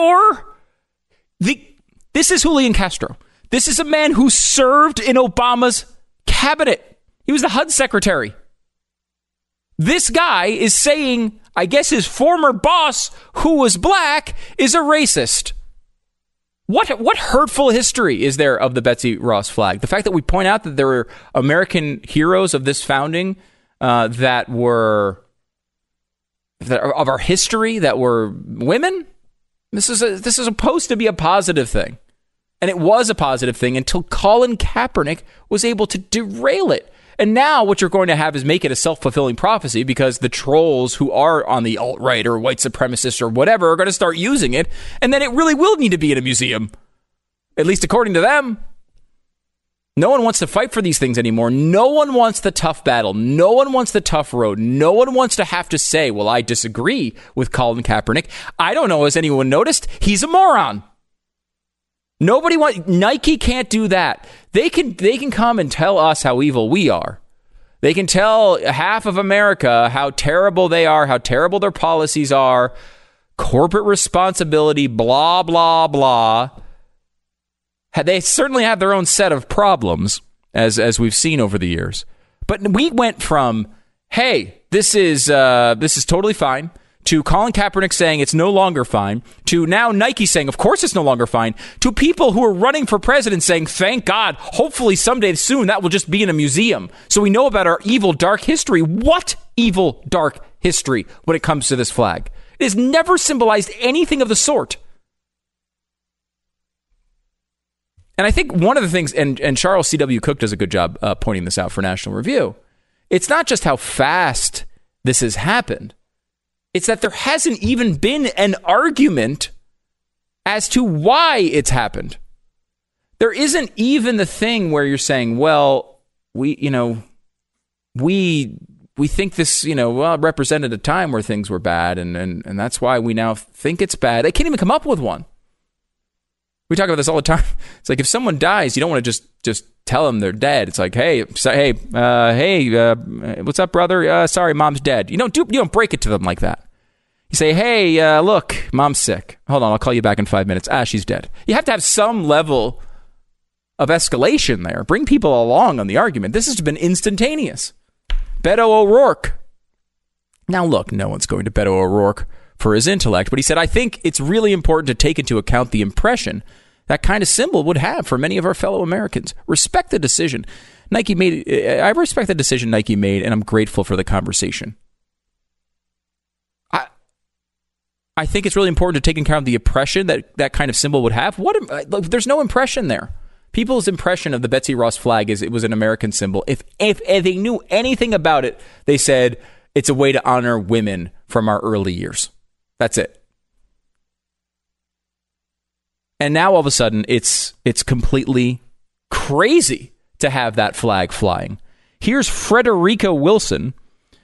This is Julian Castro. This is a man who served in Obama's cabinet. He was the HUD secretary. This guy is saying, I guess his former boss, who was black, is a racist. What hurtful history is there of the Betsy Ross flag? The fact that we point out that there were American heroes of this founding that were of our history that were women. This is supposed to be a positive thing. And it was a positive thing until Colin Kaepernick was able to derail it. And now what you're going to have is make it a self-fulfilling prophecy, because the trolls who are on the alt-right or white supremacists or whatever are going to start using it. And then it really will need to be in a museum, at least according to them. No one wants to fight for these things anymore. No one wants the tough battle. No one wants the tough road. No one wants to have to say, well, I disagree with Colin Kaepernick. I don't know, has anyone noticed? He's a moron. Nike can't do that. They can come and tell us how evil we are. They can tell half of America how terrible they are, how terrible their policies are, corporate responsibility, blah, blah, blah. They certainly have their own set of problems, as we've seen over the years. But we went from, hey, this is totally fine, to Colin Kaepernick saying it's no longer fine, to now Nike saying, of course it's no longer fine, to people who are running for president saying, thank God, hopefully someday soon that will just be in a museum so we know about our evil, dark history. What evil, dark history when it comes to this flag? It has never symbolized anything of the sort. And I think one of the things, and Charles C.W. Cook does a good job pointing this out for National Review, it's not just how fast this has happened. It's that there hasn't even been an argument as to why it's happened. There isn't even the thing where you're saying, well, we think this, represented a time where things were bad, and that's why we now think it's bad. They can't even come up with one. We talk about this all the time. It's like if someone dies, you don't want to just tell them they're dead. It's like, hey, what's up, brother? Sorry, mom's dead. You don't break it to them like that. You say, hey, look, mom's sick. Hold on, I'll call you back in 5 minutes. She's dead. You have to have some level of escalation there. Bring people along on the argument. This has been instantaneous. Beto O'Rourke. Now, look, no one's going to Beto O'Rourke for his intellect, but he said, I think it's really important to take into account the impression that kind of symbol would have for many of our fellow Americans. Respect the decision Nike made. I respect the decision Nike made, and I'm grateful for the conversation. I think it's really important to take into account the impression that kind of symbol would have. There's no impression there. People's impression of the Betsy Ross flag is it was an American symbol. If they knew anything about it, they said it's a way to honor women from our early years. That's it. And now all of a sudden, it's completely crazy to have that flag flying. Here's Frederica Wilson.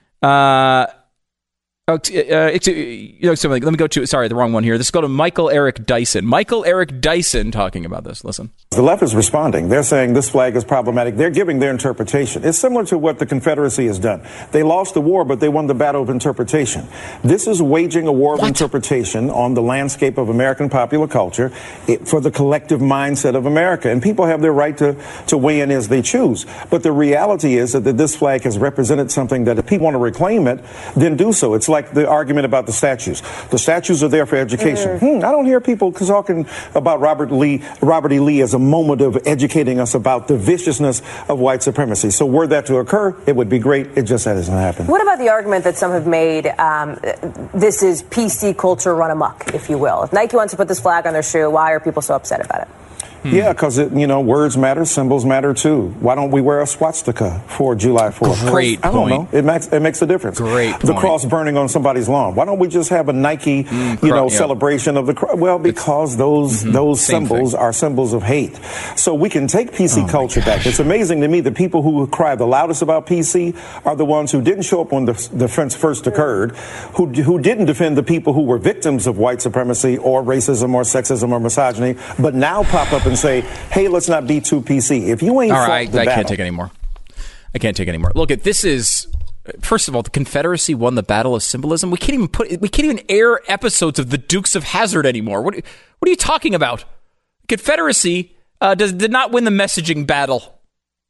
Let me go to, the wrong one here. Let's go to Michael Eric Dyson. Michael Eric Dyson talking about this. Listen. The left is responding. They're saying this flag is problematic. They're giving their interpretation. It's similar to what the Confederacy has done. They lost the war, but they won the battle of interpretation. This is waging a war of interpretation on the landscape of American popular culture for the collective mindset of America. And people have their right to weigh in as they choose. But the reality is that this flag has represented something that if people want to reclaim it, then do so. It's like the argument about the statues. The statues are there for education. I don't hear people talking about Robert E. Lee as a moment of educating us about the viciousness of white supremacy. So were that to occur, it would be great. It just hasn't happened. What about the argument that some have made, this is PC culture run amok, if you will? If Nike wants to put this flag on their shoe, why are people so upset about it? Yeah, because, words matter, symbols matter, too. Why don't we wear a swastika for July 4th? Great point. I don't know. It makes a difference. Great point. The cross burning on somebody's lawn. Why don't we just have a Nike, celebration of the cross? Well, because those symbols are symbols of hate. So we can take PC culture back. It's amazing to me that people who cry the loudest about PC are the ones who didn't show up when the offense first occurred, who didn't defend the people who were victims of white supremacy or racism or sexism or misogyny, but now pop up and say, hey, let's not be too PC. If you ain't I can't take anymore. I can't take anymore. Look, this is, first of all, the Confederacy won the battle of symbolism. We can't even air episodes of the Dukes of Hazzard anymore. What are you talking about? Confederacy did not win the messaging battle.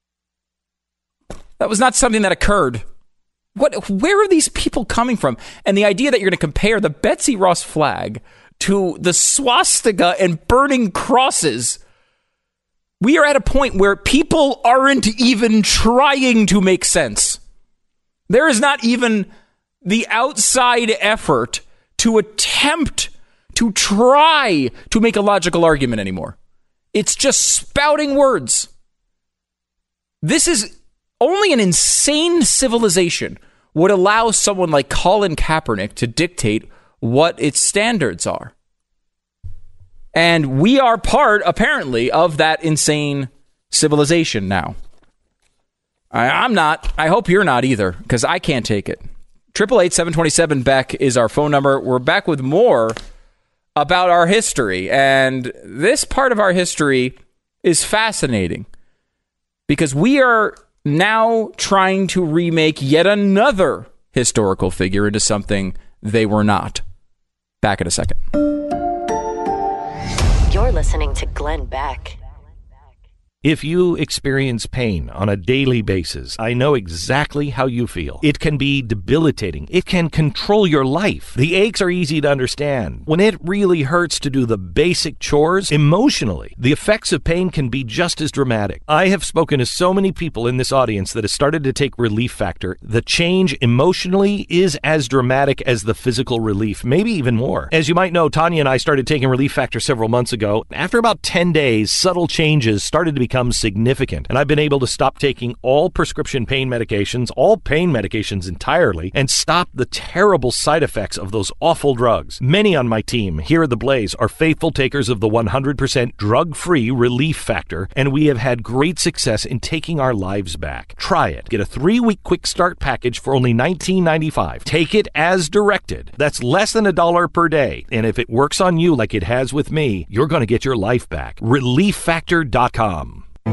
That was not something that occurred. Where are these people coming from? And the idea that you're going to compare the Betsy Ross flag to the swastika and burning crosses. We are at a point where people aren't even trying to make sense. There is not even the outside effort to attempt to try to make a logical argument anymore. It's just spouting words. This is only an insane civilization would allow someone like Colin Kaepernick to dictate what its standards are. And we are part, apparently, of that insane civilization now. I'm not. I hope you're not either, because I can't take it. 888-727-BECK is our phone number. We're back with more about our history. And this part of our history is fascinating because we are now trying to remake yet another historical figure into something they were not. Back in a second. You're listening to Glenn Beck. If you experience pain on a daily basis, I know exactly how you feel. It can be debilitating. It can control your life. The aches are easy to understand. When it really hurts to do the basic chores, emotionally, the effects of pain can be just as dramatic. I have spoken to so many people in this audience that have started to take Relief Factor. The change emotionally is as dramatic as the physical relief, maybe even more. As you might know, Tanya and I started taking Relief Factor several months ago. After about 10 days, subtle changes started to become significant, and I've been able to stop taking all prescription pain medications, all pain medications entirely, and stop the terrible side effects of those awful drugs. Many on my team here at The Blaze are faithful takers of the 100% drug-free Relief Factor, and we have had great success in taking our lives back. Try it. Get a 3-week quick start package for only $19.95. Take it as directed. That's less than $1 per day, and if it works on you like it has with me, you're going to get your life back. ReliefFactor.com.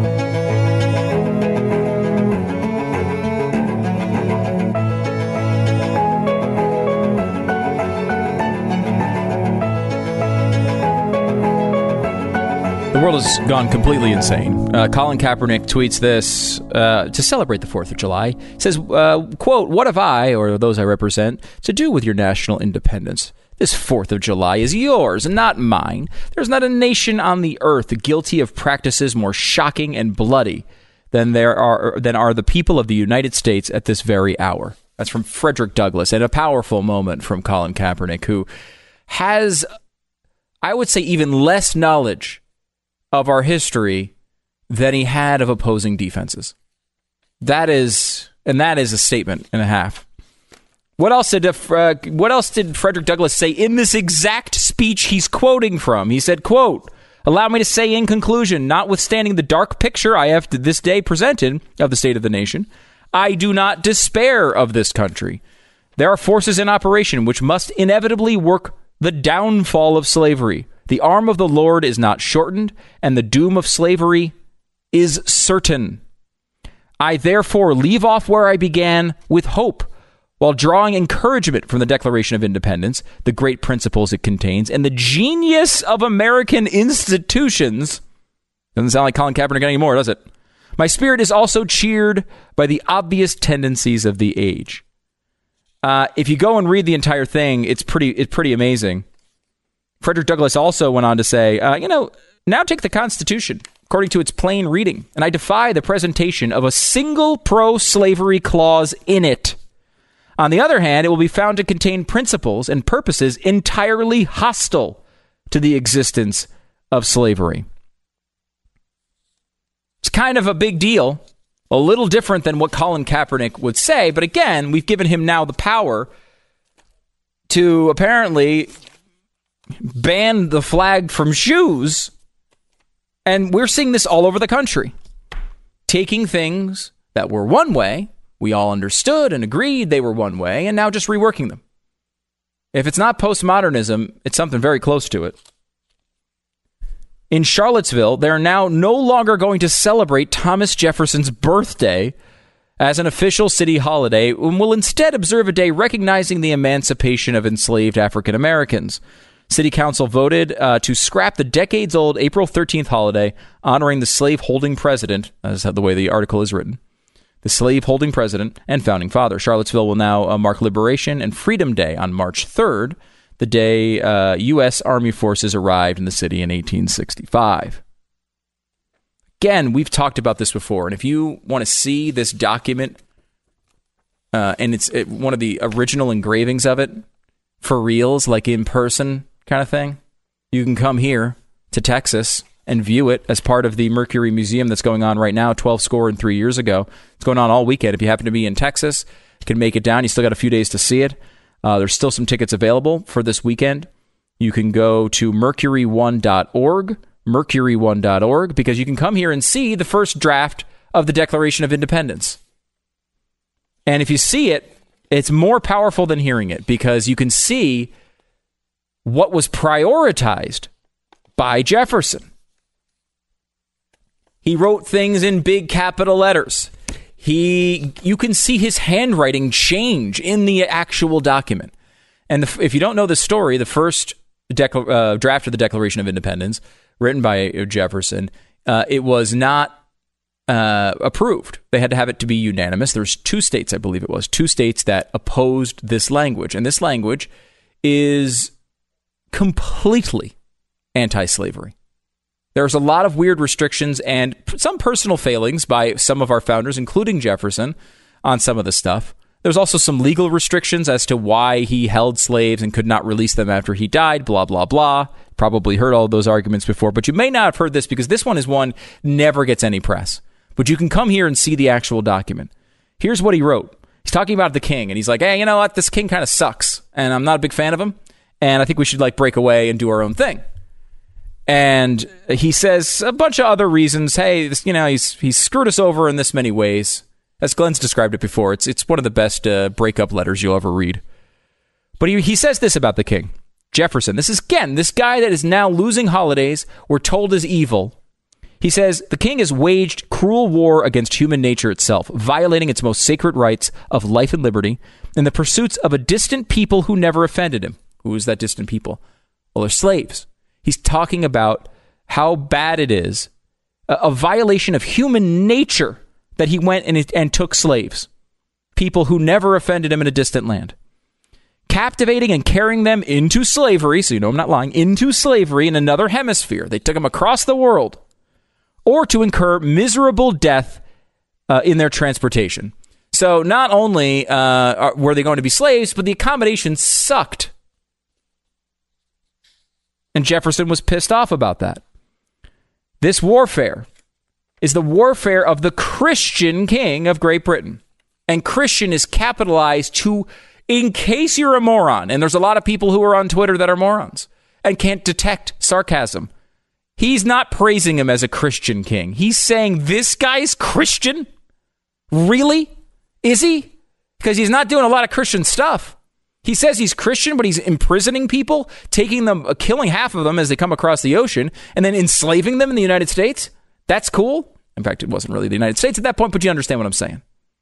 The world has gone completely insane. Colin Kaepernick tweets this to celebrate the 4th of July. He says, quote, "What have I, or those I represent, to do with your national independence? This 4th of July is yours and not mine. There's not a nation on the earth guilty of practices more shocking and bloody than are the people of the United States at this very hour." That's from Frederick Douglass, and a powerful moment from Colin Kaepernick, who has, I would say, even less knowledge of our history than he had of opposing defenses. That is a statement and a half. What else did Frederick Douglass say in this exact speech he's quoting from? He said, quote, "Allow me to say in conclusion, notwithstanding the dark picture I have to this day presented of the state of the nation, I do not despair of this country. There are forces in operation which must inevitably work the downfall of slavery. The arm of the Lord is not shortened, and the doom of slavery is certain. I therefore leave off where I began with hope, while drawing encouragement from the Declaration of Independence, the great principles it contains, and the genius of American institutions." Doesn't sound like Colin Kaepernick anymore, does it? "My spirit is also cheered by the obvious tendencies of the age." If you go and read the entire thing, it's pretty amazing. Frederick Douglass also went on to say, now take the Constitution according to its plain reading, and I defy the presentation of a single pro-slavery clause in it. On the other hand, it will be found to contain principles and purposes entirely hostile to the existence of slavery. It's kind of a big deal, a little different than what Colin Kaepernick would say, but again, we've given him now the power to apparently ban the flag from shoes, and we're seeing this all over the country. Taking things that were one way, we all understood and agreed they were one way, and now just reworking them. If it's not postmodernism, it's something very close to it. In Charlottesville, they're now no longer going to celebrate Thomas Jefferson's birthday as an official city holiday, and will instead observe a day recognizing the emancipation of enslaved African Americans. City Council voted to scrap the decades-old April 13th holiday, honoring the slave-holding president, that's the way the article is written, the slave-holding president and founding father. Charlottesville will now mark Liberation and Freedom Day on March 3rd, the day U.S. Army forces arrived in the city in 1865. Again, we've talked about this before, and if you want to see this document, and it's one of the original engravings of it, for reals, like in person kind of thing, you can come here to Texas and view it as part of the Mercury Museum that's going on right now, 3 years ago. It's going on all weekend. If you happen to be in Texas, you can make it down. You still got a few days to see it. There's still some tickets available for this weekend. You can go to mercury1.org mercury1.org, because you can come here and see the first draft of the Declaration of Independence. And if you see it, it's more powerful than hearing it, because you can see what was prioritized by Jefferson. He wrote things in big capital letters. You can see his handwriting change in the actual document. And if you don't know the story, the first draft of the Declaration of Independence, written by Jefferson, it was not approved. They had to have it to be unanimous. There's 2 states, I believe it was, 2 states that opposed this language. And this language is completely anti-slavery. There's a lot of weird restrictions and some personal failings by some of our founders, including Jefferson, on some of the stuff. There's also some legal restrictions as to why he held slaves and could not release them after he died, blah, blah, blah. Probably heard all of those arguments before, but you may not have heard this because this one is one never gets any press. But you can come here and see the actual document. Here's what he wrote. He's talking about the king, and he's like, hey, you know what? This king kind of sucks, and I'm not a big fan of him, and I think we should break away and do our own thing. And he says a bunch of other reasons. Hey, he's screwed us over in this many ways. As Glenn's described it before, it's one of the best breakup letters you'll ever read. But he says this about the king. Jefferson, this is, again, this guy that is now losing holidays, we're told is evil. He says, the king has waged cruel war against human nature itself, violating its most sacred rights of life and liberty in the pursuits of a distant people who never offended him. Who is that distant people? Well, they're slaves. He's talking about how bad it is, a violation of human nature, that he went and took slaves, people who never offended him in a distant land, captivating and carrying them into slavery, so I'm not lying, into slavery in another hemisphere. They took them across the world, or to incur miserable death in their transportation. So not only were they going to be slaves, but the accommodation sucked. And Jefferson was pissed off about that. This warfare is the warfare of the Christian king of Great Britain. And Christian is capitalized to, in case you're a moron, and there's a lot of people who are on Twitter that are morons and can't detect sarcasm. He's not praising him as a Christian king. He's saying, this guy's Christian? Really? Is he? Because he's not doing a lot of Christian stuff. He says he's Christian, but he's imprisoning people, taking them, killing half of them as they come across the ocean, and then enslaving them in the United States. That's cool. In fact, it wasn't really the United States at that point, but you understand what I'm saying.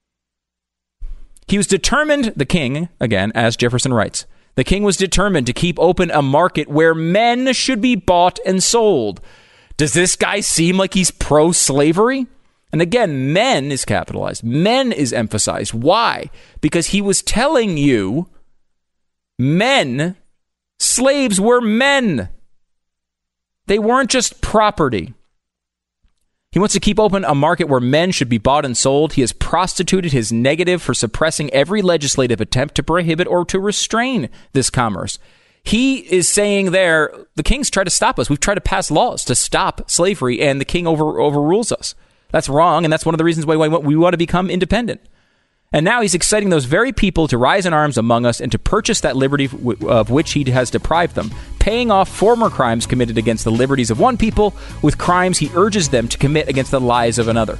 He was determined, the king, again, as Jefferson writes, the king was determined to keep open a market where men should be bought and sold. Does this guy seem like he's pro-slavery? And again, men is capitalized. Men is emphasized. Why? Because he was telling you men, slaves were men. They weren't just property. He wants to keep open a market where men should be bought and sold. He has prostituted his negative for suppressing every legislative attempt to prohibit or to restrain this commerce. He is saying there, the king's tried to stop us. We've tried to pass laws to stop slavery, and the king overrules us. That's wrong, and that's one of the reasons why we want to become independent. And now he's exciting those very people to rise in arms among us and to purchase that liberty of which he has deprived them, paying off former crimes committed against the liberties of one people with crimes he urges them to commit against the lives of another.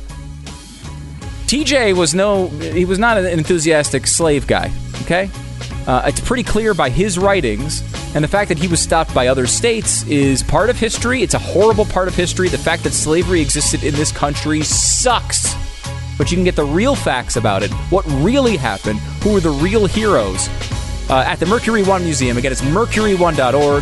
TJ was not an enthusiastic slave guy, okay? It's pretty clear by his writings, and the fact that he was stopped by other states is part of history. It's a horrible part of history. The fact that slavery existed in this country sucks. But you can get the real facts about it, what really happened, who were the real heroes, at the Mercury One Museum. Again, it's mercury1.org,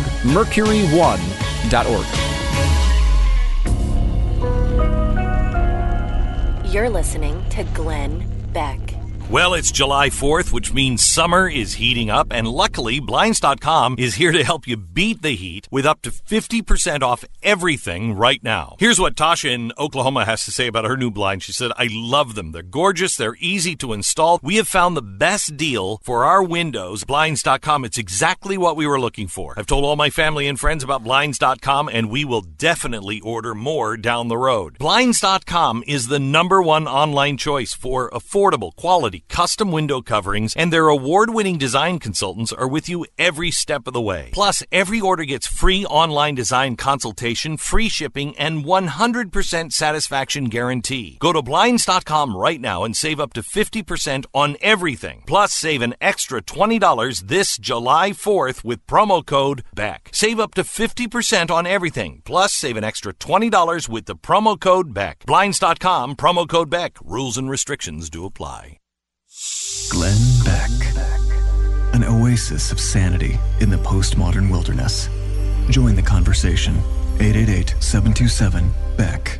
mercury1.org. You're listening to Glenn Beck. Well, it's July 4th, which means summer is heating up, and luckily, Blinds.com is here to help you beat the heat with up to 50% off everything right now. Here's what Tasha in Oklahoma has to say about her new blinds. She said, I love them. They're gorgeous. They're easy to install. We have found the best deal for our windows. Blinds.com, it's exactly what we were looking for. I've told all my family and friends about Blinds.com, and we will definitely order more down the road. Blinds.com is the #1 online choice for affordable, quality quality custom window coverings, and their award-winning design consultants are with you every step of the way. Plus, every order gets free online design consultation, free shipping, and 100% satisfaction guarantee. Go to Blinds.com right now and save up to 50% on everything. Plus, save an extra $20 this July 4th with promo code BECK. Save up to 50% on everything. Plus, save an extra $20 with the promo code BECK. Blinds.com, promo code BECK. Rules and restrictions do apply. Glenn Beck. An oasis of sanity in the postmodern wilderness. Join the conversation. 888-727-BECK.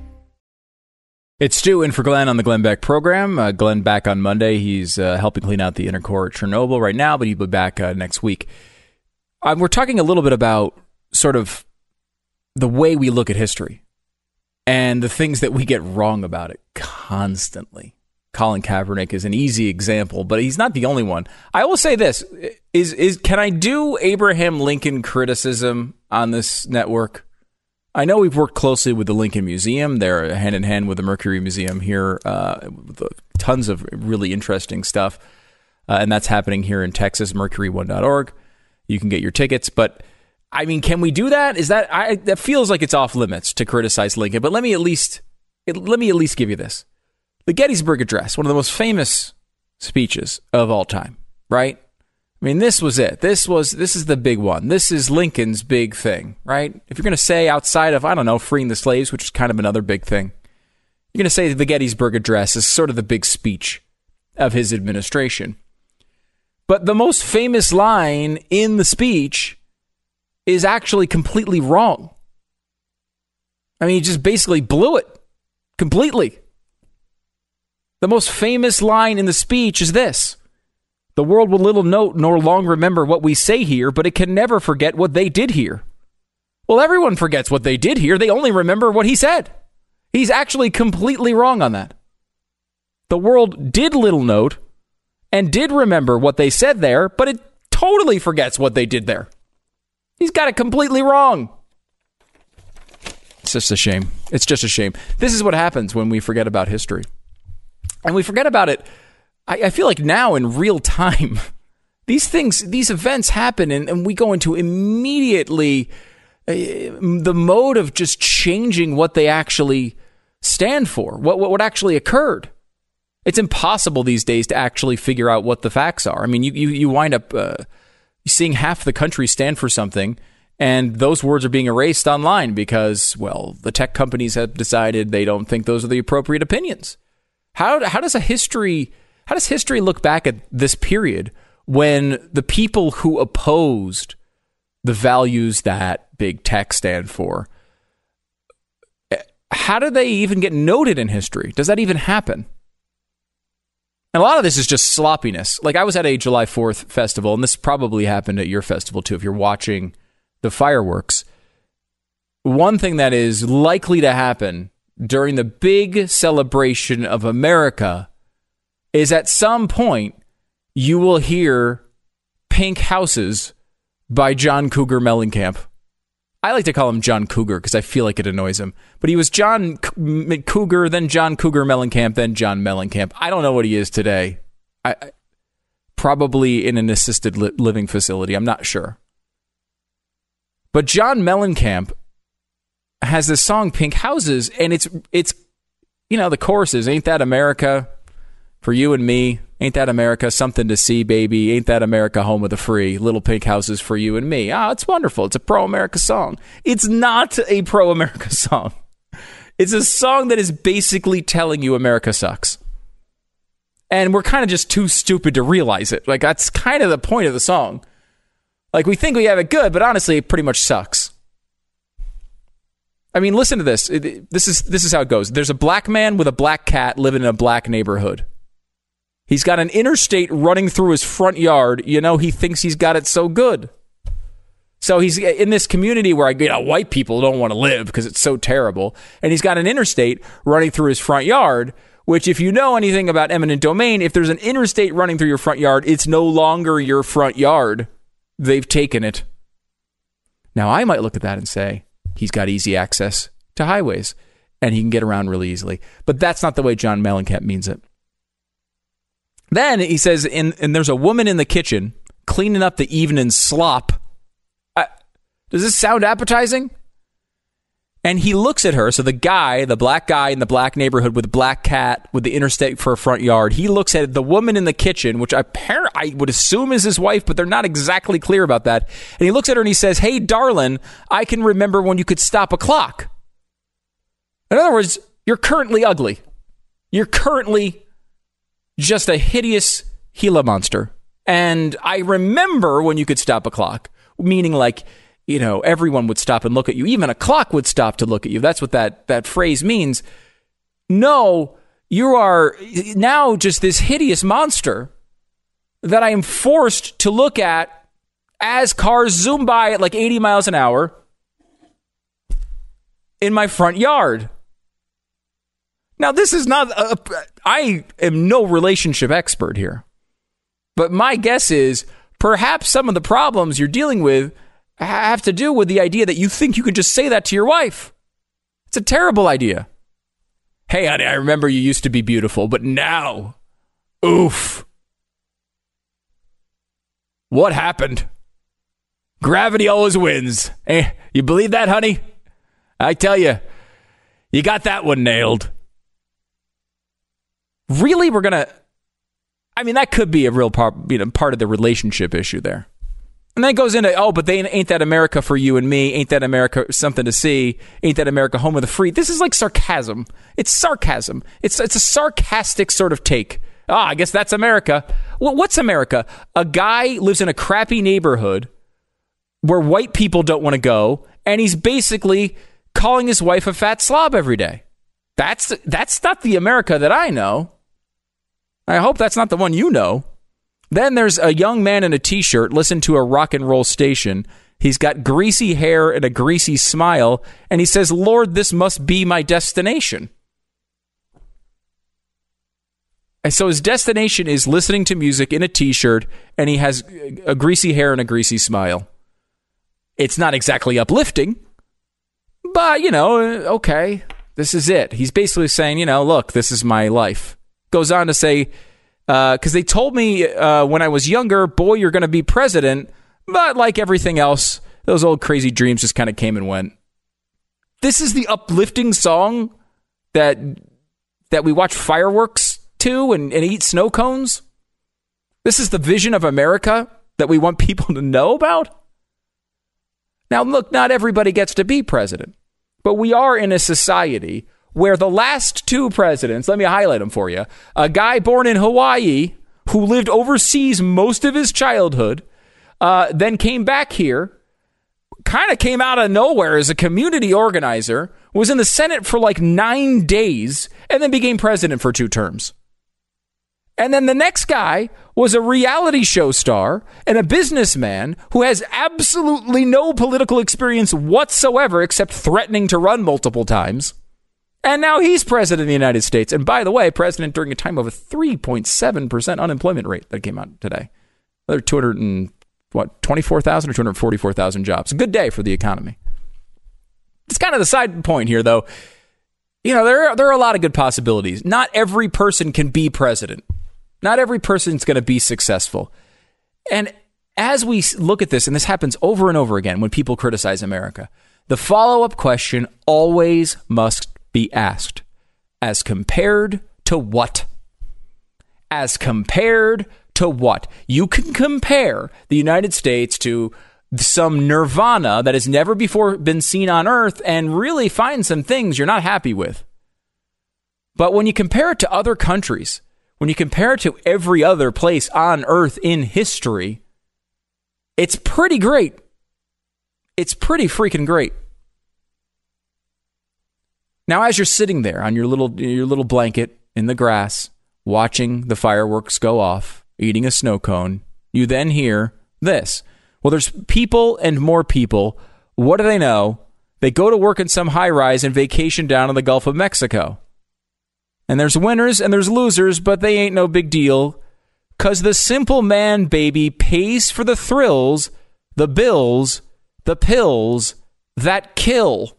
It's Stu in for Glenn on the Glenn Beck program. Glenn back on Monday. He's helping clean out the inner core at Chernobyl right now, but he'll be back next week. We're talking a little bit about sort of the way we look at history and the things that we get wrong about it constantly. Colin Kaepernick is an easy example, but he's not the only one. I will say this, can I do Abraham Lincoln criticism on this network? I know we've worked closely with the Lincoln Museum. They're hand in hand with the Mercury Museum here. With tons of really interesting stuff. And that's happening here in Texas, mercury1.org. You can get your tickets. But, I mean, can we do that? That feels like it's off limits to criticize Lincoln. But let me at least give you this. The Gettysburg Address, one of the most famous speeches of all time, right? I mean, this was it. This is the big one. This is Lincoln's big thing, right? If you're going to say outside of, I don't know, freeing the slaves, which is kind of another big thing, you're going to say the Gettysburg Address is sort of the big speech of his administration. But the most famous line in the speech is actually completely wrong. I mean, he just basically blew it completely. The most famous line in the speech is this: "The world will little note nor long remember what we say here, but it can never forget what they did here." Well, everyone forgets what they did here. They only remember what he said. He's actually completely wrong on that. The world did little note and did remember what they said there, but it totally forgets what they did there. He's got it completely wrong. It's just a shame. It's just a shame. This is what happens when we forget about history. And we forget about it, I feel like now in real time. These events happen, and we go into immediately the mode of just changing what they actually stand for, what actually occurred. It's impossible these days to actually figure out what the facts are. I mean, you wind up seeing half the country stand for something, and those words are being erased online because, well, the tech companies have decided they don't think those are the appropriate opinions. How does history look back at this period when the people who opposed the values that big tech stand for, how do they even get noted in history? Does that even happen? And a lot of this is just sloppiness. Like, I was at a July 4th festival, and this probably happened at your festival too, if you're watching the fireworks. One thing that is likely to happen during the big celebration of America is at some point you will hear Pink Houses by John Cougar Mellencamp. I like to call him John Cougar because I feel like it annoys him. But he was John Cougar, then John Cougar Mellencamp, then John Mellencamp. I don't know what he is today. Probably in an assisted living facility. I'm not sure. But John Mellencamp has this song, Pink Houses, and it's the chorus is, "Ain't that America for you and me? Ain't that America something to see, baby? Ain't that America home of the free? Little pink houses for you and me." It's wonderful. It's a pro-America song. It's not a pro-America song. It's a song that is basically telling you America sucks. And we're kind of just too stupid to realize it. Like, that's kind of the point of the song. Like, we think we have it good, but honestly, it pretty much sucks. I mean, listen to this. This is how it goes. There's a black man with a black cat living in a black neighborhood. He's got an interstate running through his front yard. He thinks he's got it so good. So he's in this community where white people don't want to live because it's so terrible. And he's got an interstate running through his front yard, which, if you know anything about eminent domain, if there's an interstate running through your front yard, it's no longer your front yard. They've taken it. Now, I might look at that and say, he's got easy access to highways, and he can get around really easily. But that's not the way John Mellencamp means it. Then he says, and there's a woman in the kitchen cleaning up the evening slop. Does this sound appetizing? And he looks at her. So the black guy in the black neighborhood with the black cat with the interstate for a front yard, he looks at the woman in the kitchen, which I would assume is his wife, but they're not exactly clear about that. And he looks at her and he says, "Hey, darling, I can remember when you could stop a clock." In other words, you're currently ugly. You're currently just a hideous Gila monster. And I remember when you could stop a clock, meaning like, you know, everyone would stop and look at you. Even a clock would stop to look at you. That's what that phrase means. No, you are now just this hideous monster that I am forced to look at as cars zoom by at like 80 miles an hour in my front yard. Now, this is not I am no relationship expert here. But my guess is perhaps some of the problems you're dealing with have to do with the idea that you think you can just say that to your wife. It's a terrible idea. "Hey, honey, I remember you used to be beautiful, but now, oof. What happened? Gravity always wins. Eh, you believe that, honey? I tell you, you got that one nailed." Really? That could be a real part of the relationship issue there. And then it goes into, but ain't that America for you and me? Ain't that America something to see? Ain't that America home of the free? This is like sarcasm. It's sarcasm. It's a sarcastic sort of take. I guess that's America. Well, what's America? A guy lives in a crappy neighborhood where white people don't want to go, and he's basically calling his wife a fat slob every day. That's not the America that I know. I hope that's not the one you know. Then there's a young man in a T-shirt, listen to a rock and roll station. He's got greasy hair and a greasy smile, and he says, "Lord, this must be my destination." And so his destination is listening to music in a T-shirt, and he has a greasy hair and a greasy smile. It's not exactly uplifting, but, okay, this is it. He's basically saying, look, this is my life. Goes on to say, because they told me when I was younger, boy, you're going to be president. But like everything else, those old crazy dreams just kind of came and went. This is the uplifting song that we watch fireworks to and eat snow cones. This is the vision of America that we want people to know about. Now, look, not everybody gets to be president, but we are in a society where the last two presidents, let me highlight them for you, a guy born in Hawaii who lived overseas most of his childhood, then came back here, kind of came out of nowhere as a community organizer, was in the Senate for like 9 days, and then became president for 2 terms. And then the next guy was a reality show star and a businessman who has absolutely no political experience whatsoever except threatening to run multiple times. And now he's president of the United States. And by the way, president during a time of a 3.7% unemployment rate that came out today. Another 224,000 or 244,000 jobs. A good day for the economy. It's kind of the side point here, though. There are a lot of good possibilities. Not every person can be president. Not every person's going to be successful. And as we look at this, and this happens over and over again when people criticize America, the follow-up question always must be asked. As compared to what? As compared to what? You can compare the United States to some nirvana that has never before been seen on Earth and really find some things you're not happy with. But when you compare it to other countries, when you compare it to every other place on Earth in history, it's pretty great. It's pretty freaking great. Now, as you're sitting there on your little blanket in the grass, watching the fireworks go off, eating a snow cone, you then hear this. Well, there's people and more people. What do they know? They go to work in some high-rise and vacation down in the Gulf of Mexico. And there's winners and there's losers, but they ain't no big deal. Because the simple man, baby, pays for the thrills, the bills, the pills that kill.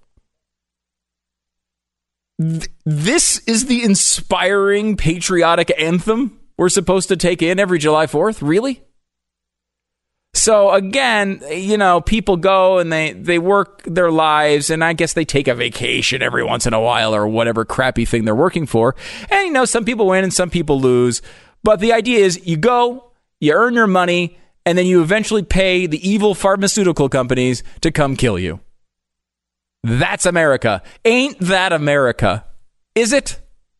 This is the inspiring patriotic anthem we're supposed to take in every July 4th? Really? So again, people go and they work their lives, and I guess they take a vacation every once in a while or whatever crappy thing they're working for. And, some people win and some people lose. But the idea is you go, you earn your money, and then you eventually pay the evil pharmaceutical companies to come kill you. That's America. Ain't that America? Is it?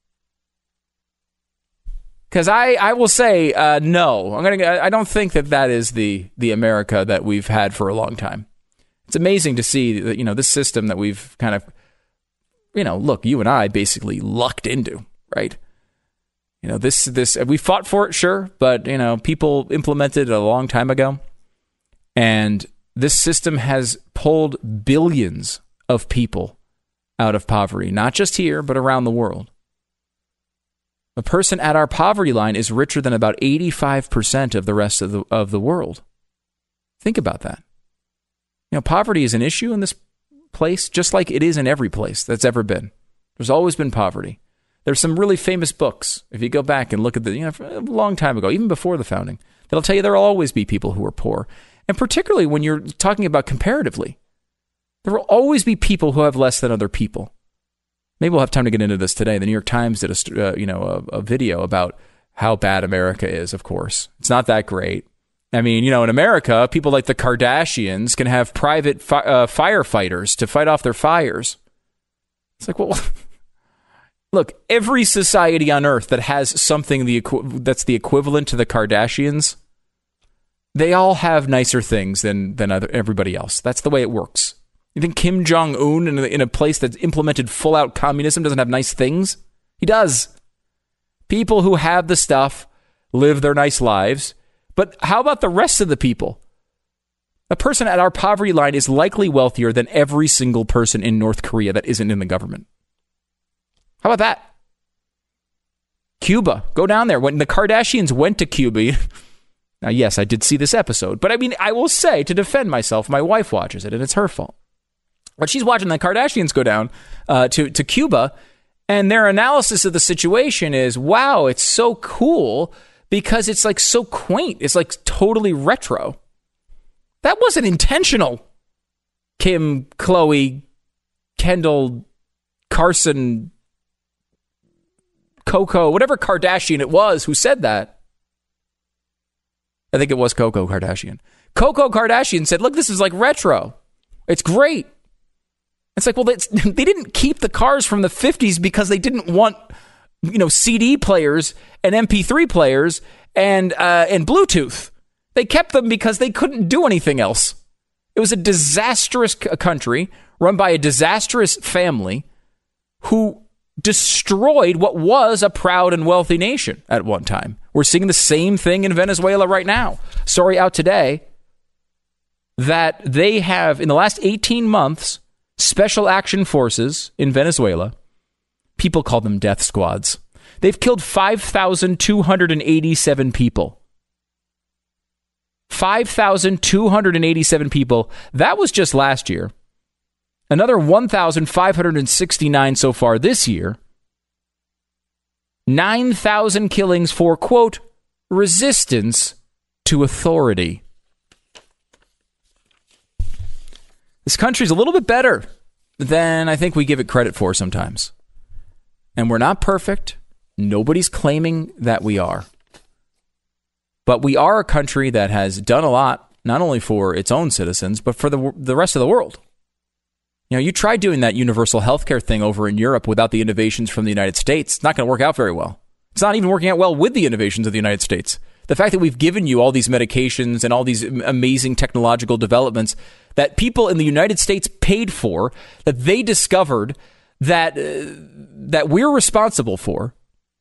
Because I will say no. I don't think that is the America that we've had for a long time. It's amazing to see that this system that we've kind of look, you and I basically lucked into, right? This we fought for it, sure, but people implemented it a long time ago, and this system has pulled billions of people out of poverty, not just here but around the world. A person at our poverty line is richer than about 85% of the rest of the world. Think about that. Poverty is an issue in this place, just like it is in every place that's ever been. There's always been poverty. There's some really famous books, if you go back and look at a long time ago, even before the founding, that'll tell you there will always be people who are poor. And particularly when you're talking about comparatively, there will always be people who have less than other people. Maybe we'll have time to get into this today. The New York Times did a video about how bad America is, of course. It's not that great. I mean, in America, people like the Kardashians can have private firefighters to fight off their fires. It's like, well, look, every society on earth that has something that's the equivalent to the Kardashians, they all have nicer things than everybody else. That's the way it works. You think Kim Jong-un in a place that's implemented full-out communism doesn't have nice things? He does. People who have the stuff live their nice lives. But how about the rest of the people? A person at our poverty line is likely wealthier than every single person in North Korea that isn't in the government. How about that? Cuba. Go down there. When the Kardashians went to Cuba... Now, yes, I did see this episode. But I mean, I will say, to defend myself, my wife watches it, and it's her fault. But she's watching the Kardashians go down to Cuba, and their analysis of the situation is, wow, it's so cool because it's like so quaint. It's like totally retro. That wasn't intentional. Kim, Khloe, Kendall, Carson, Coco, whatever Kardashian it was who said that. I think it was Coco Kardashian. Coco Kardashian said, look, this is like retro. It's great. It's like, well, they didn't keep the cars from the 50s because they didn't want, CD players and MP3 players and Bluetooth. They kept them because they couldn't do anything else. It was a disastrous country run by a disastrous family who destroyed what was a proud and wealthy nation at one time. We're seeing the same thing in Venezuela right now. Story out today that they have, in the last 18 months, special action forces in Venezuela, people call them death squads. They've killed 5,287 people. 5,287 people. That was just last year. Another 1,569 so far this year. 9,000 killings for, quote, resistance to authority. This country's a little bit better than I think we give it credit for sometimes. And we're not perfect. Nobody's claiming that we are. But we are a country that has done a lot, not only for its own citizens, but for the rest of the world. You try doing that universal healthcare thing over in Europe without the innovations from the United States. It's not going to work out very well. It's not even working out well with the innovations of the United States. The fact that we've given you all these medications and all these amazing technological developments that people in the United States paid for, that they discovered that we're responsible for.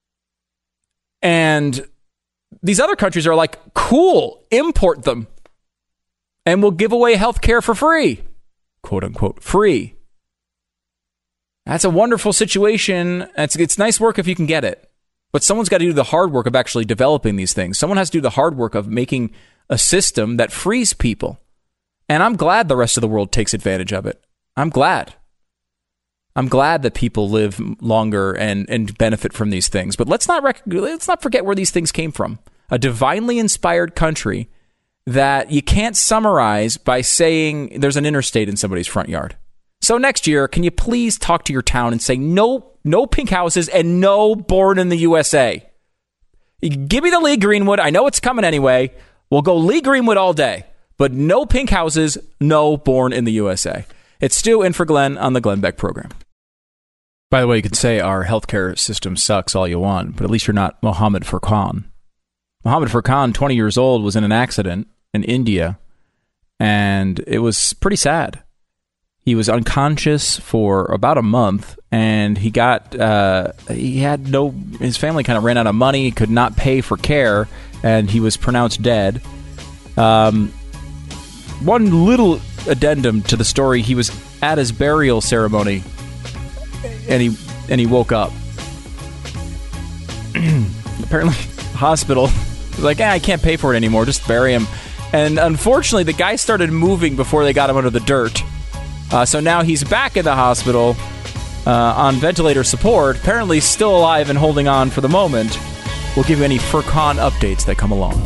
And these other countries are like, cool, import them. And we'll give away healthcare for free. Quote unquote, free. That's a wonderful situation. It's nice work if you can get it. But someone's got to do the hard work of actually developing these things. Someone has to do the hard work of making a system that frees people. And I'm glad the rest of the world takes advantage of it. I'm glad. I'm glad that people live longer and benefit from these things. But let's not forget where these things came from. A divinely inspired country that you can't summarize by saying there's an interstate in somebody's front yard. So next year, can you please talk to your town and say no pink houses and no born in the USA? Give me the Lee Greenwood. I know it's coming anyway. We'll go Lee Greenwood all day. But no pink houses, no born in the USA. It's Stu in for Glenn on the Glenn Beck program. By the way, you can say our healthcare system sucks all you want, but at least you're not Mohammed Furqan. Mohammed Furqan, 20 years old, was in an accident in India, and it was pretty sad. He was unconscious for about a month, and his family kind of ran out of money, could not pay for care, and he was pronounced dead. One little addendum to the story: he was at his burial ceremony, and he woke up. Apparently, the hospital was like, I can't pay for it anymore. Just bury him. And unfortunately, the guy started moving before they got him under the dirt. So now he's back in the hospital on ventilator support. Apparently, still alive and holding on for the moment. We'll give you any Furqan updates that come along.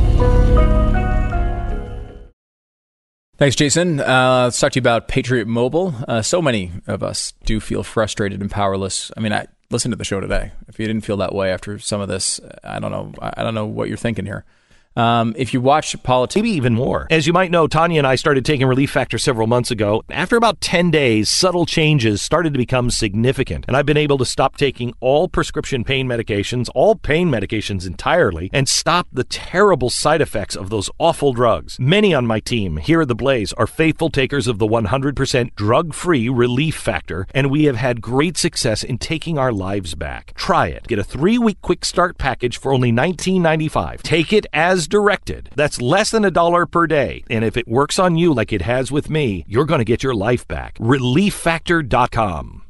Thanks, Jason. Let's talk to you about Patriot Mobile. So many of us do feel frustrated and powerless. I mean, I listened to the show today. If you didn't feel that way after some of this, I don't know what you're thinking here. If you watch politics, maybe even more. As you might know, Tanya and I started taking Relief Factor several months ago. After about 10 days, subtle changes started to become significant, and I've been able to stop taking all prescription pain medications, all pain medications entirely, and stop the terrible side effects of those awful drugs. Many on my team here at The Blaze are faithful takers of the 100% drug-free Relief Factor, and we have had great success in taking our lives back. Try it. Get a 3-week quick start package for only $19.95. Take it as directed. That's less than $1 per day. And if it works on you like it has with me, you're going to get your life back. ReliefFactor.com.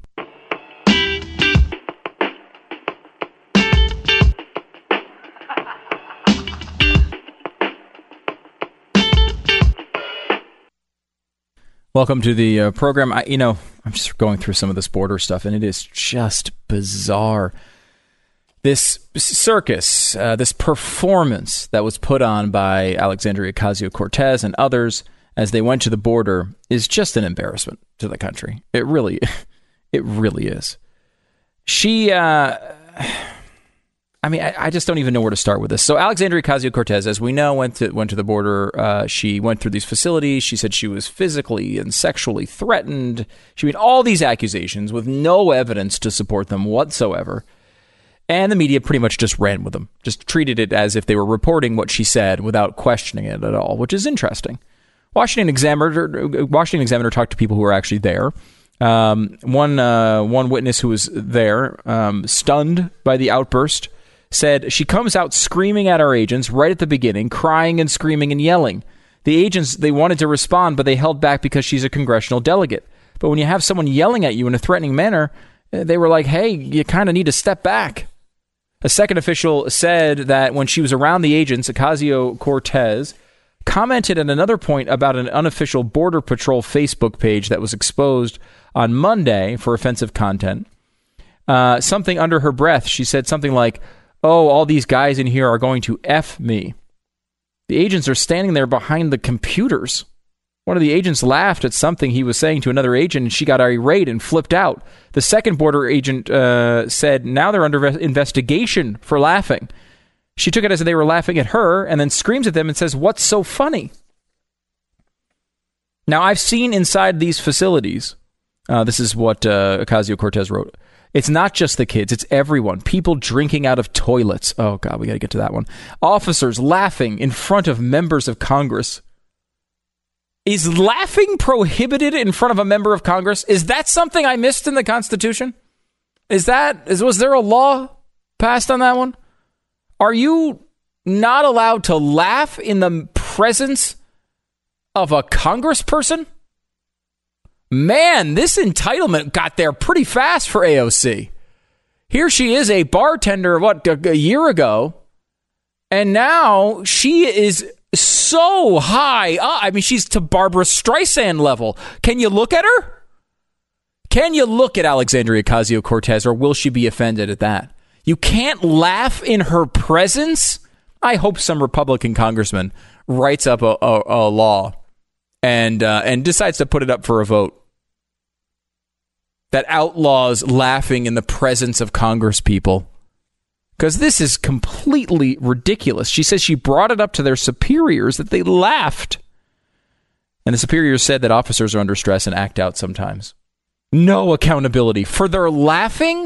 Welcome to the program. I'm just going through some of this border stuff, and it is just bizarre. This circus, this performance that was put on by Alexandria Ocasio-Cortez and others as they went to the border is just an embarrassment to the country. It really is. She, I just don't even know where to start with this. So Alexandria Ocasio-Cortez, as we know, went to the border. She went through these facilities. She said she was physically and sexually threatened. She made all these accusations with no evidence to support them whatsoever. And the media pretty much just ran with them, just treated it as if they were reporting what she said without questioning it at all, which is interesting. Washington Examiner talked to people who were actually there. One witness who was there, stunned by the outburst, said she comes out screaming at our agents right at the beginning, crying and screaming and yelling. The agents, they wanted to respond, but they held back because she's a congressional delegate. But when you have someone yelling at you in a threatening manner, they were like, hey, you kind of need to step back. A second official said that when she was around the agents, Ocasio-Cortez commented at another point about an unofficial Border Patrol Facebook page that was exposed on Monday for offensive content. Something under her breath, she said something like, oh, all these guys in here are going to F me. The agents are standing there behind the computers. One of the agents laughed at something he was saying to another agent, and she got irate and flipped out. The second border agent said now they're under investigation for laughing. She took it as they were laughing at her and then screams at them and says, what's so funny? Now, I've seen inside these facilities, this is what Ocasio-Cortez wrote. It's not just the kids, it's everyone. People drinking out of toilets. Oh, God, we got to get to that one. Officers laughing in front of members of Congress. Is laughing prohibited in front of a member of Congress? Is that something I missed in the Constitution? Was there a law passed on that one? Are you not allowed to laugh in the presence of a congressperson? Man, this entitlement got there pretty fast for AOC. Here she is, a bartender, a year ago, and now she is so high. I mean, she's to Barbara Streisand level. Can you look at her? Can you look at Alexandria Ocasio-Cortez, or will she be offended at that? You can't laugh in her presence? I hope some Republican congressman writes up a law and decides to put it up for a vote that outlaws laughing in the presence of Congress people. Because this is completely ridiculous. She says she brought it up to their superiors, that they laughed. And the superiors said that officers are under stress and act out sometimes. No accountability for their laughing?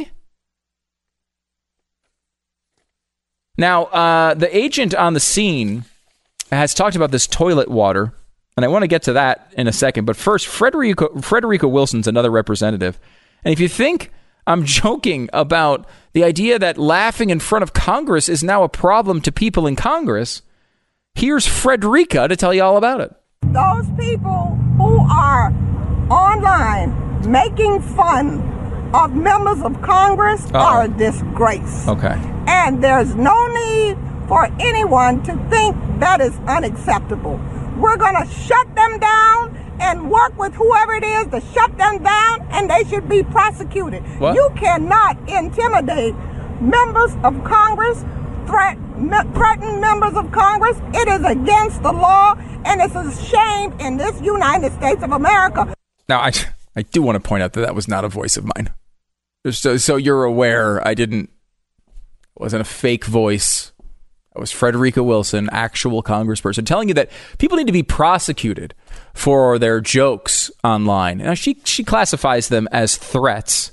Now, the agent on the scene has talked about this toilet water, and I want to get to that in a second. But first, Frederica Wilson's another representative. And if you think I'm joking about the idea that laughing in front of Congress is now a problem to people in Congress, here's Frederica to tell you all about it. Those people who are online making fun of members of Congress are a disgrace. Okay. And there's no need for anyone to think that is unacceptable. We're going to shut them down and work with whoever it is to shut them down, and they should be prosecuted. What? You cannot intimidate members of Congress, threaten members of Congress. It is against the law, and it's a shame in this United States of America. Now, I do want to point out that that was not a voice of mine. So you're aware, it wasn't a fake voice. It was Frederica Wilson, actual congressperson, telling you that people need to be prosecuted for their jokes online. Now, she classifies them as threats.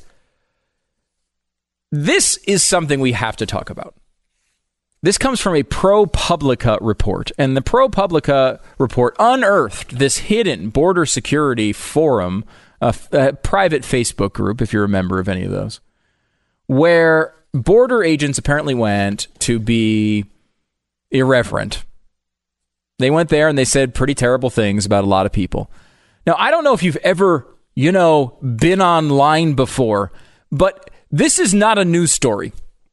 This is something we have to talk about. This comes from a ProPublica report, and the ProPublica report unearthed this hidden border security forum, a private Facebook group, if you're a member of any of those, where border agents apparently went to be irreverent. They went there and they said pretty terrible things about a lot of people. Now, I don't know if you've ever, been online before, but this is not a news story.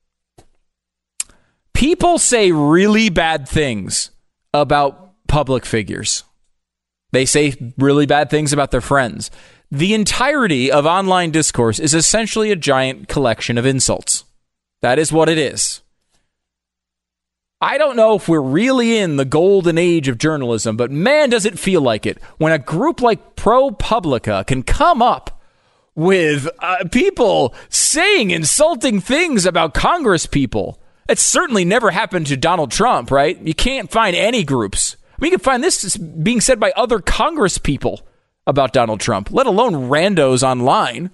People say really bad things about public figures. They say really bad things about their friends. The entirety of online discourse is essentially a giant collection of insults. That is what it is. I don't know if we're really in the golden age of journalism, but man, does it feel like it when a group like ProPublica can come up with people saying insulting things about Congress people. It's certainly never happened to Donald Trump, right? You can't find any groups. We can find this being said by other Congress people about Donald Trump, let alone randos online.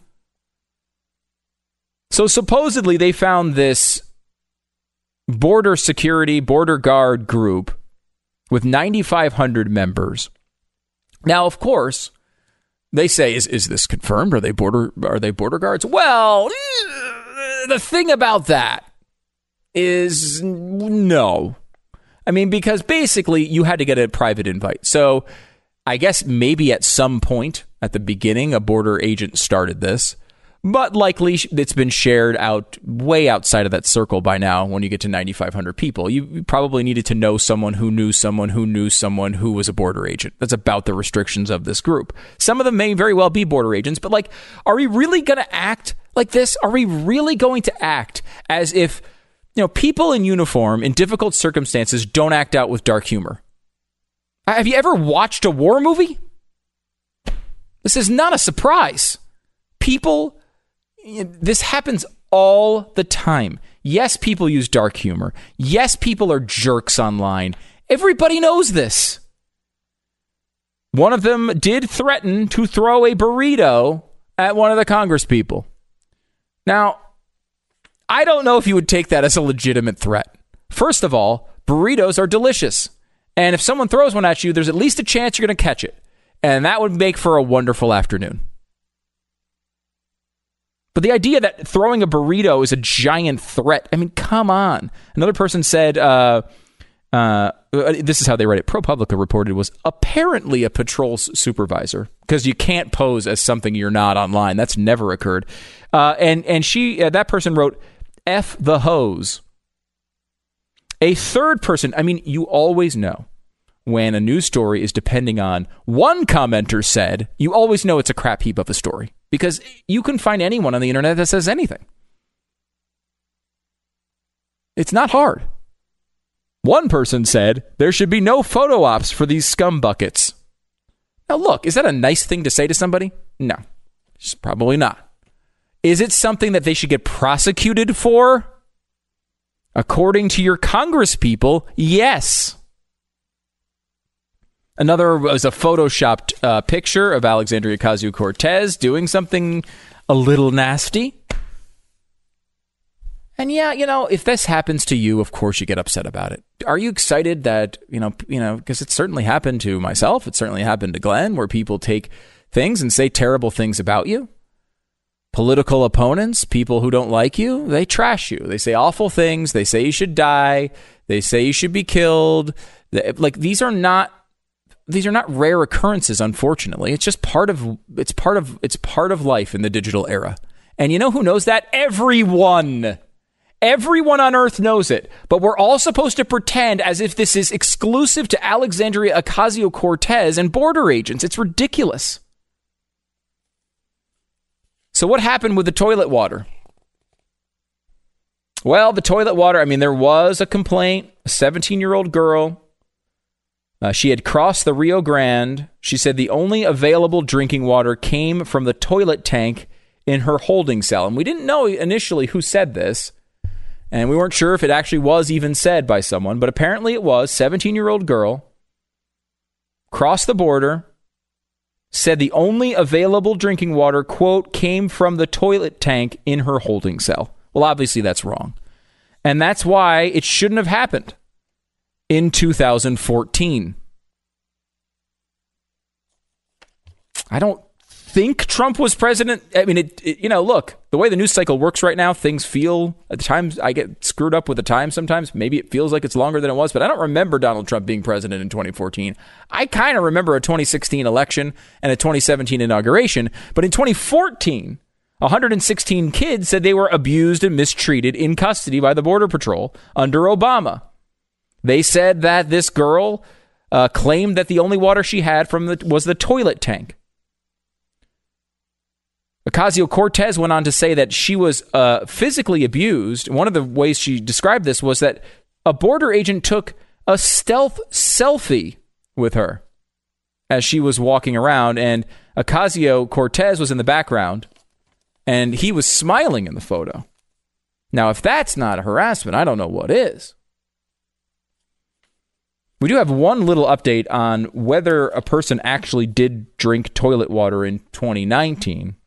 So supposedly they found this border security, border guard group with 9,500 members. Now, of course, they say, is this confirmed? Are they border guards? Well, the thing about that is no. I mean, because basically you had to get a private invite. So I guess maybe at some point at the beginning, a border agent started this. But likely it's been shared out way outside of that circle by now when you get to 9,500 people. You probably needed to know someone who knew someone who knew someone who was a border agent. That's about the restrictions of this group. Some of them may very well be border agents, but are we really going to act like this? Are we really going to act as if, people in uniform in difficult circumstances don't act out with dark humor? Have you ever watched a war movie? This is not a surprise. This happens all the time. Yes, people use dark humor. Yes, people are jerks online. Everybody knows this. One of them did threaten to throw a burrito at one of the Congress people. Now, I don't know if you would take that as a legitimate threat. First of all, burritos are delicious. And if someone throws one at you, there's at least a chance you're going to catch it. And that would make for a wonderful afternoon. But the idea that throwing a burrito is a giant threat, I mean, come on. Another person said, this is how they write it, ProPublica reported was apparently a patrol supervisor, because you can't pose as something you're not online. That's never occurred. And that person wrote, F the hose. A third person, I mean, you always know when a news story is depending on one commenter said, you always know it's a crap heap of a story. because you can find anyone on the internet that says anything. It's not hard. One person said there should be no photo ops for these scum buckets. Now, look, is that a nice thing to say to somebody? No, it's probably not. Is it something that they should get prosecuted for? According to your Congress people, yes. Another was a photoshopped picture of Alexandria Ocasio-Cortez doing something a little nasty. And yeah, if this happens to you, of course you get upset about it. Are you excited that, because it certainly happened to myself. It certainly happened to Glenn, where people take things and say terrible things about you. Political opponents, people who don't like you, they trash you. They say awful things. They say you should die. They say you should be killed. These are not rare occurrences, unfortunately. It's just part of life in the digital era. And you know who knows that? Everyone. Everyone on earth knows it, but we're all supposed to pretend as if this is exclusive to Alexandria Ocasio-Cortez and border agents. It's ridiculous. So what happened with the toilet water? Well, the toilet water, there was a complaint. A 17-year-old girl, she had crossed the Rio Grande. She said the only available drinking water came from the toilet tank in her holding cell. And we didn't know initially who said this. And we weren't sure if it actually was even said by someone, but apparently it was. 17-year-old girl crossed the border, said the only available drinking water, quote, came from the toilet tank in her holding cell. Well, obviously that's wrong. And that's why it shouldn't have happened in 2014. I don't think Trump was president. Look, the way the news cycle works right now, things feel, at the times I get screwed up with the time sometimes. Maybe it feels like it's longer than it was, but I don't remember Donald Trump being president in 2014. I kind of remember a 2016 election and a 2017 inauguration. But in 2014, 116 kids said they were abused and mistreated in custody by the Border Patrol under Obama. They said that this girl claimed that the only water she had was the toilet tank. Ocasio-Cortez went on to say that she was physically abused. One of the ways she described this was that a border agent took a stealth selfie with her as she was walking around, and Ocasio-Cortez was in the background, and he was smiling in the photo. Now, if that's not harassment, I don't know what is. We do have one little update on whether a person actually did drink toilet water in 2019.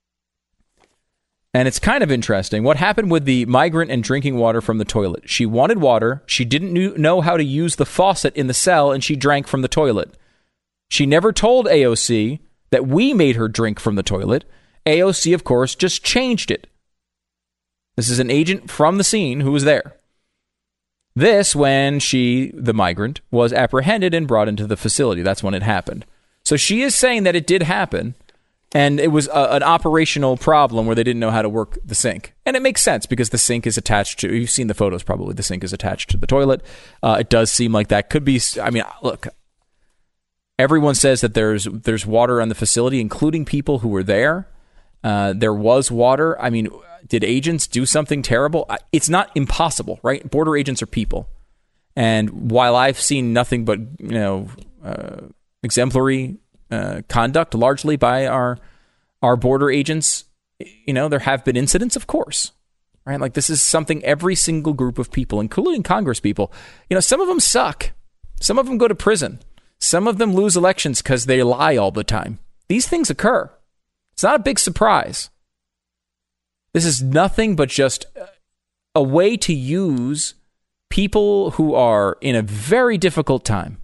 And it's kind of interesting. What happened with the migrant and drinking water from the toilet? She wanted water. She didn't know how to use the faucet in the cell, and she drank from the toilet. She never told AOC that we made her drink from the toilet. AOC, of course, just changed it. This is an agent from the scene who was there. This when she, the migrant, was apprehended and brought into the facility. That's when it happened. So she is saying that it did happen. And it was an operational problem where they didn't know how to work the sink. And it makes sense because the sink is attached to, you've seen the photos probably, the sink is attached to the toilet. It does seem like that could be, look, everyone says that there's water on the facility, including people who were there. There was water. Did agents do something terrible? It's not impossible, right? Border agents are people. And while I've seen nothing but, exemplary conduct largely by our border agents, there have been incidents, of course, right? Like this is something every single group of people, including Congress people, some of them suck. Some of them go to prison. Some of them lose elections because they lie all the time. These things occur. It's not a big surprise. This is nothing but just a way to use people who are in a very difficult time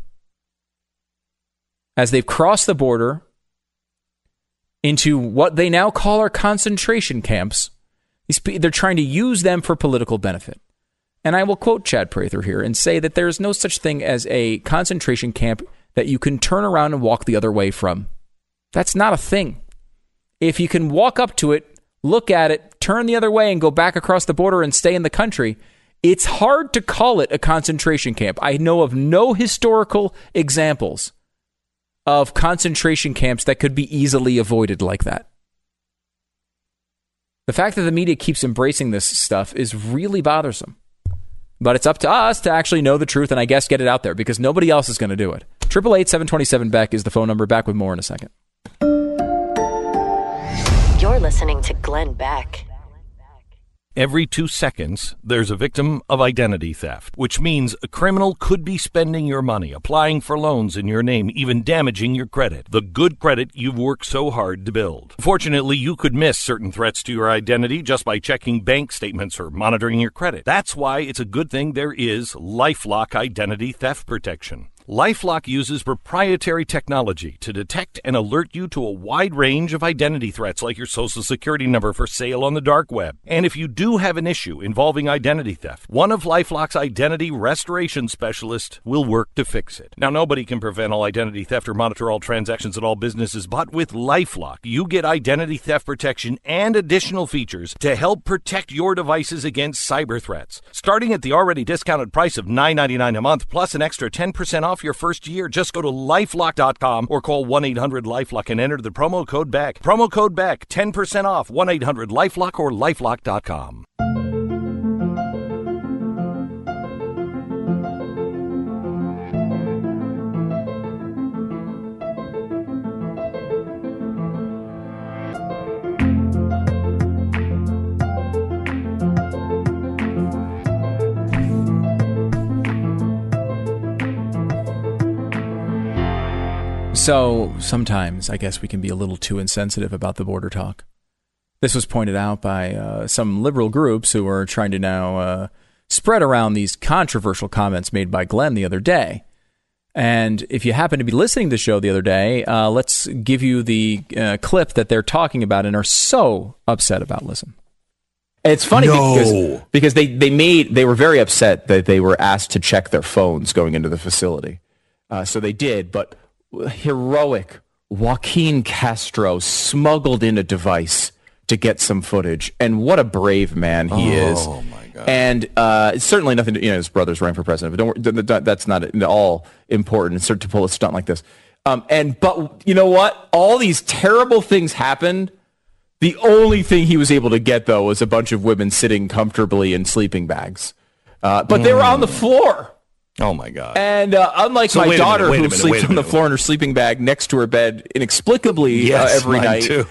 as they've crossed the border into what they now call our concentration camps. They're trying to use them for political benefit. And I will quote Chad Prather here and say that there is no such thing as a concentration camp that you can turn around and walk the other way from. That's not a thing. If you can walk up to it, look at it, turn the other way, and go back across the border and stay in the country, it's hard to call it a concentration camp. I know of no historical examples of concentration camps that could be easily avoided like that. The fact that the media keeps embracing this stuff is really bothersome. But it's up to us to actually know the truth and I guess get it out there because nobody else is going to do it. 888-727-BECK is the phone number. Back with more in a second. You're listening to Glenn Beck. Every 2 seconds, there's a victim of identity theft, which means a criminal could be spending your money, applying for loans in your name, even damaging your credit, the good credit you've worked so hard to build. Fortunately, you could miss certain threats to your identity just by checking bank statements or monitoring your credit. That's why it's a good thing there is LifeLock Identity Theft Protection. LifeLock uses proprietary technology to detect and alert you to a wide range of identity threats like your social security number for sale on the dark web. And if you do have an issue involving identity theft, one of LifeLock's identity restoration specialists will work to fix it. Now, nobody can prevent all identity theft or monitor all transactions at all businesses, but with LifeLock, you get identity theft protection and additional features to help protect your devices against cyber threats. Starting at the already discounted price of $9.99 a month plus an extra 10% off your first year, just go to lifelock.com or call 1-800-LifeLock and enter the promo code BECK. Promo code BECK, 10% off, 1-800-LifeLock or lifelock.com. So sometimes I guess we can be a little too insensitive about the border talk. This was pointed out by some liberal groups who are trying to now spread around these controversial comments made by Glenn the other day. And if you happen to be listening to the show the other day, let's give you the clip that they're talking about and are so upset about. Listen. And it's funny because they were very upset that they were asked to check their phones going into the facility. So they did, but heroic Joaquin Castro smuggled in a device to get some footage, and what a brave man he is. Oh my God. And it's certainly nothing to, his brother's running for president, but that's not at all important to pull a stunt like this. But you know what? All these terrible things happened. The only thing he was able to get, though, was a bunch of women sitting comfortably in sleeping bags. But they were on the floor. Oh, my God. And unlike my daughter, who sleeps on the floor in her sleeping bag next to her bed inexplicably every night, too.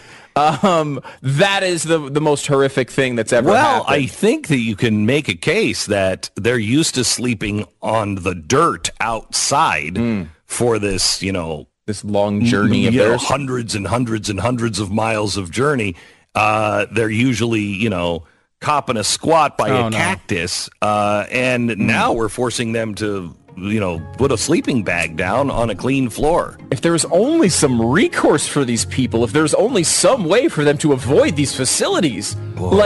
That is the most horrific thing that's ever happened. Well, I think that you can make a case that they're used to sleeping on the dirt outside for this, this long journey of theirs. Hundreds and hundreds and hundreds of miles of journey. They're usually, copping a squat by a cactus, and now we're forcing them to, put a sleeping bag down on a clean floor. If there was only some recourse for these people, if there's only some way for them to avoid these facilities,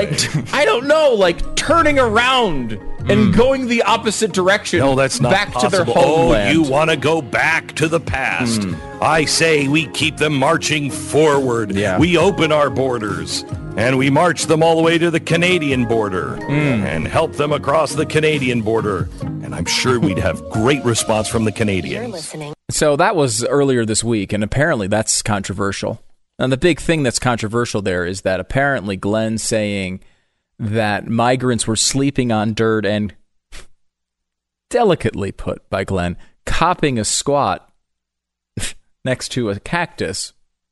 I don't know, turning around and going the opposite direction. No, that's not back possible. To their homeland. Oh, you want to go back to the past. I say we keep them marching forward. Yeah. We open our borders, and we march them all the way to the Canadian border and help them across the Canadian border. And I'm sure we'd have great response from the Canadians. You're listening. So that was earlier this week, and apparently that's controversial. And the big thing that's controversial there is that apparently Glenn's saying that migrants were sleeping on dirt and, delicately put by Glenn, copping a squat next to a cactus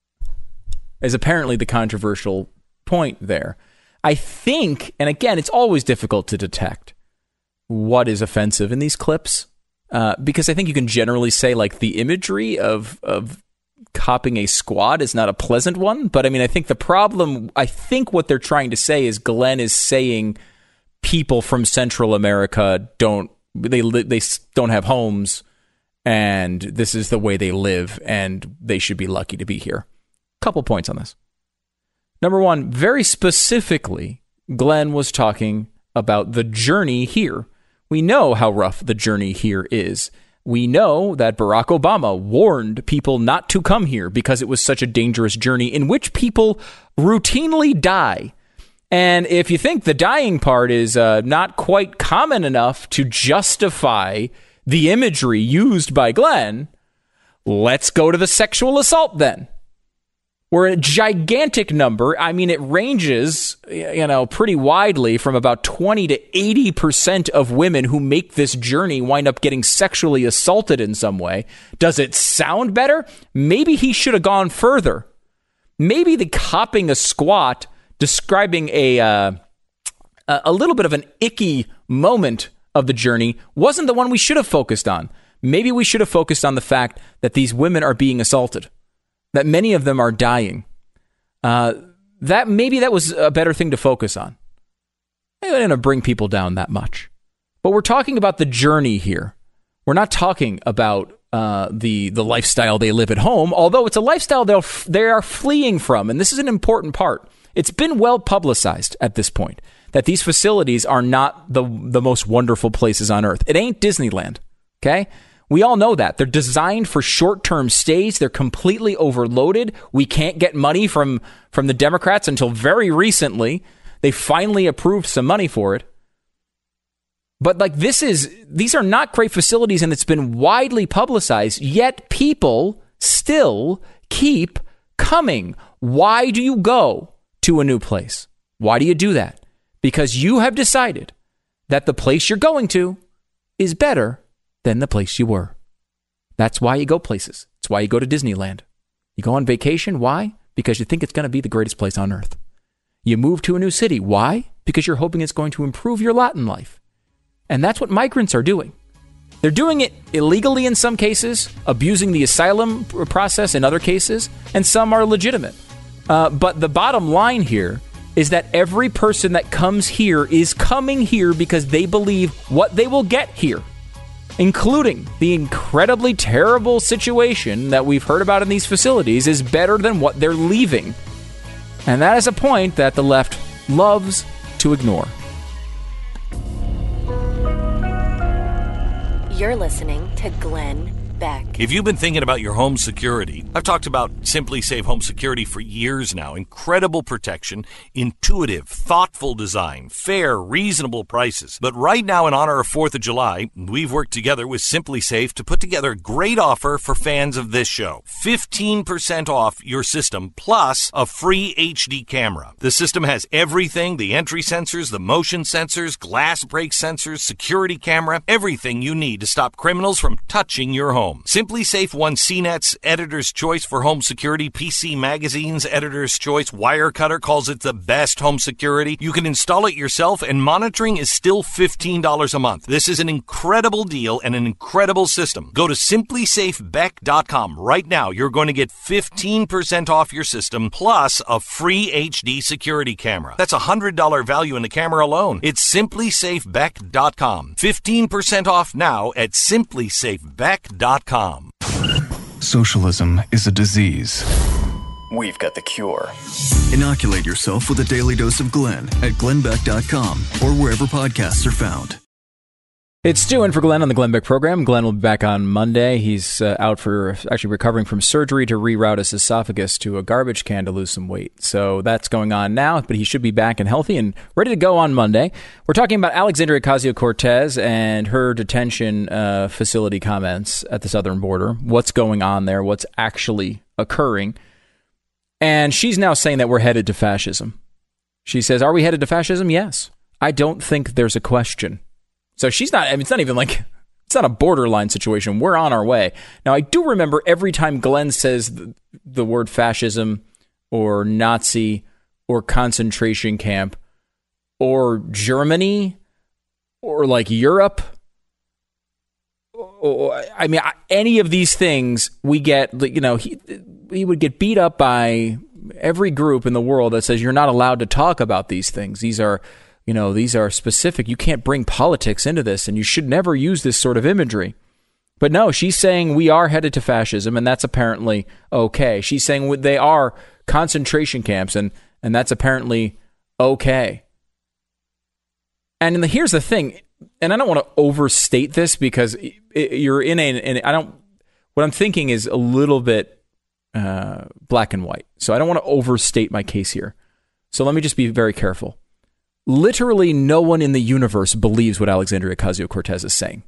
is apparently the controversial point there. I think, and again, it's always difficult to detect what is offensive in these clips, because I think you can generally say the imagery of copping a squat is not a pleasant one, but I think what they're trying to say is Glenn is saying people from Central America don't have homes, and this is the way they live, and they should be lucky to be here. Couple points on this. Number one, very specifically, Glenn was talking about the journey here. We know how rough the journey here is. We know that Barack Obama warned people not to come here because it was such a dangerous journey in which people routinely die. And if you think the dying part is not quite common enough to justify the imagery used by Glenn, let's go to the sexual assault then. We're a gigantic number. I mean, it ranges, pretty widely from about 20 to 80% of women who make this journey wind up getting sexually assaulted in some way. Does it sound better? Maybe he should have gone further. Maybe the copping a squat, describing a little bit of an icky moment of the journey, wasn't the one we should have focused on. Maybe we should have focused on the fact that these women are being assaulted, that many of them are dying. That was a better thing to focus on. I don't want to bring people down that much. But we're talking about the journey here. We're not talking about the lifestyle they live at home, although it's a lifestyle they are fleeing from. And this is an important part. It's been well publicized at this point that these facilities are not the most wonderful places on earth. It ain't Disneyland, okay? We all know that. They're designed for short-term stays. They're completely overloaded. We can't get money from the Democrats until very recently. They finally approved some money for it. But these are not great facilities, and it's been widely publicized, yet people still keep coming. Why do you go to a new place? Why do you do that? Because you have decided that the place you're going to is better than the place you were. That's why you go places. It's why you go to Disneyland. You go on vacation. Why? Because you think it's going to be the greatest place on earth. You move to a new city. Why? Because you're hoping it's going to improve your lot in life. And that's what migrants are doing. They're doing it illegally in some cases, abusing the asylum process in other cases, and some are legitimate. But the bottom line here is that every person that comes here is coming here because they believe what they will get here, including the incredibly terrible situation that we've heard about in these facilities, is better than what they're leaving. And that is a point that the left loves to ignore. You're listening to Glenn Beck. If you've been thinking about your home security, I've talked about Simply Safe Home Security for years now. Incredible protection, intuitive, thoughtful design, fair, reasonable prices. But right now, in honor of 4th of July, we've worked together with Simply Safe to put together a great offer for fans of this show. 15% off your system plus a free HD camera. The system has everything: the entry sensors, the motion sensors, glass break sensors, security camera, everything you need to stop criminals from touching your home. Simply Safe won CNET's Editor's Choice for Home Security. PC Magazine's Editor's Choice. Wirecutter calls it the best home security. You can install it yourself, and monitoring is still $15 a month. This is an incredible deal and an incredible system. Go to simplysafebeck.com right now. You're going to get 15% off your system plus a free HD security camera. That's a $100 value in the camera alone. It's simplysafebeck.com. 15% off now at simplysafebeck.com. Socialism is a disease. We've got the cure. Inoculate yourself with a daily dose of Glenn at glennbeck.com or wherever podcasts are found. It's Stu in for Glenn on the Glenn Beck program. Glenn will be back on Monday. He's out for actually recovering from surgery to reroute his esophagus to a garbage can to lose some weight. So that's going on now, but he should be back and healthy and ready to go on Monday. We're talking about Alexandria Ocasio-Cortez and her detention facility comments at the southern border. What's going on there? What's actually occurring? And she's now saying that we're headed to fascism. She says, are we headed to fascism? Yes. I don't think there's a question. So she's not, I mean, it's not even like, it's not a borderline situation. We're on our way. Now, I do remember every time Glenn says the word fascism or Nazi or concentration camp or Germany or like Europe, or, I mean, any of these things, we get, you know, he would get beat up by every group in the world that says you're not allowed to talk about these things. These are, you know, these are specific. You can't bring politics into this, and you should never use this sort of imagery. But no, she's saying we are headed to fascism, and that's apparently okay. She's saying they are concentration camps, and that's apparently okay. And here's the thing, and I don't want to overstate this because you're in what I'm thinking is a little bit black and white. So I don't want to overstate my case here. So let me just be very careful. Literally no one in the universe believes what Alexandria Ocasio-Cortez is saying.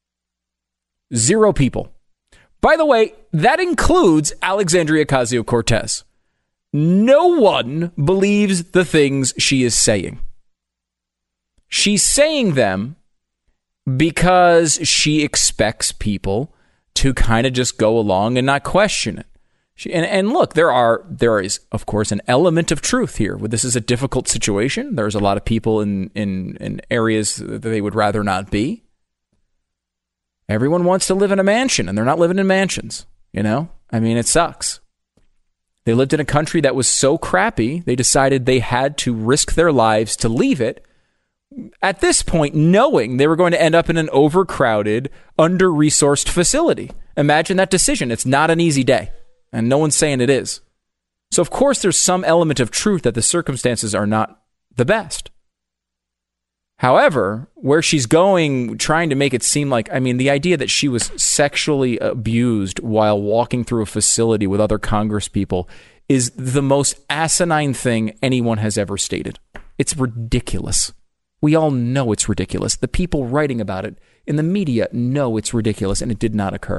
0 people. By the way, that includes Alexandria Ocasio-Cortez. No one believes the things she is saying. She's saying them because she expects people to kind of just go along and not question it. And look, there is, of course, an element of truth here. This is a difficult situation. There's a lot of people in areas that they would rather not be. Everyone wants to live in a mansion, and they're not living in mansions. You know? I mean, it sucks. They lived in a country that was so crappy, they decided they had to risk their lives to leave it. At this point, knowing they were going to end up in an overcrowded, under-resourced facility. Imagine that decision. It's not an easy day. And no one's saying it is. So, of course, there's some element of truth that the circumstances are not the best. However, where she's going, trying to make it seem like, I mean, the idea that she was sexually abused while walking through a facility with other Congress people is the most asinine thing anyone has ever stated. It's ridiculous. We all know it's ridiculous. The people writing about it in the media know it's ridiculous, and it did not occur.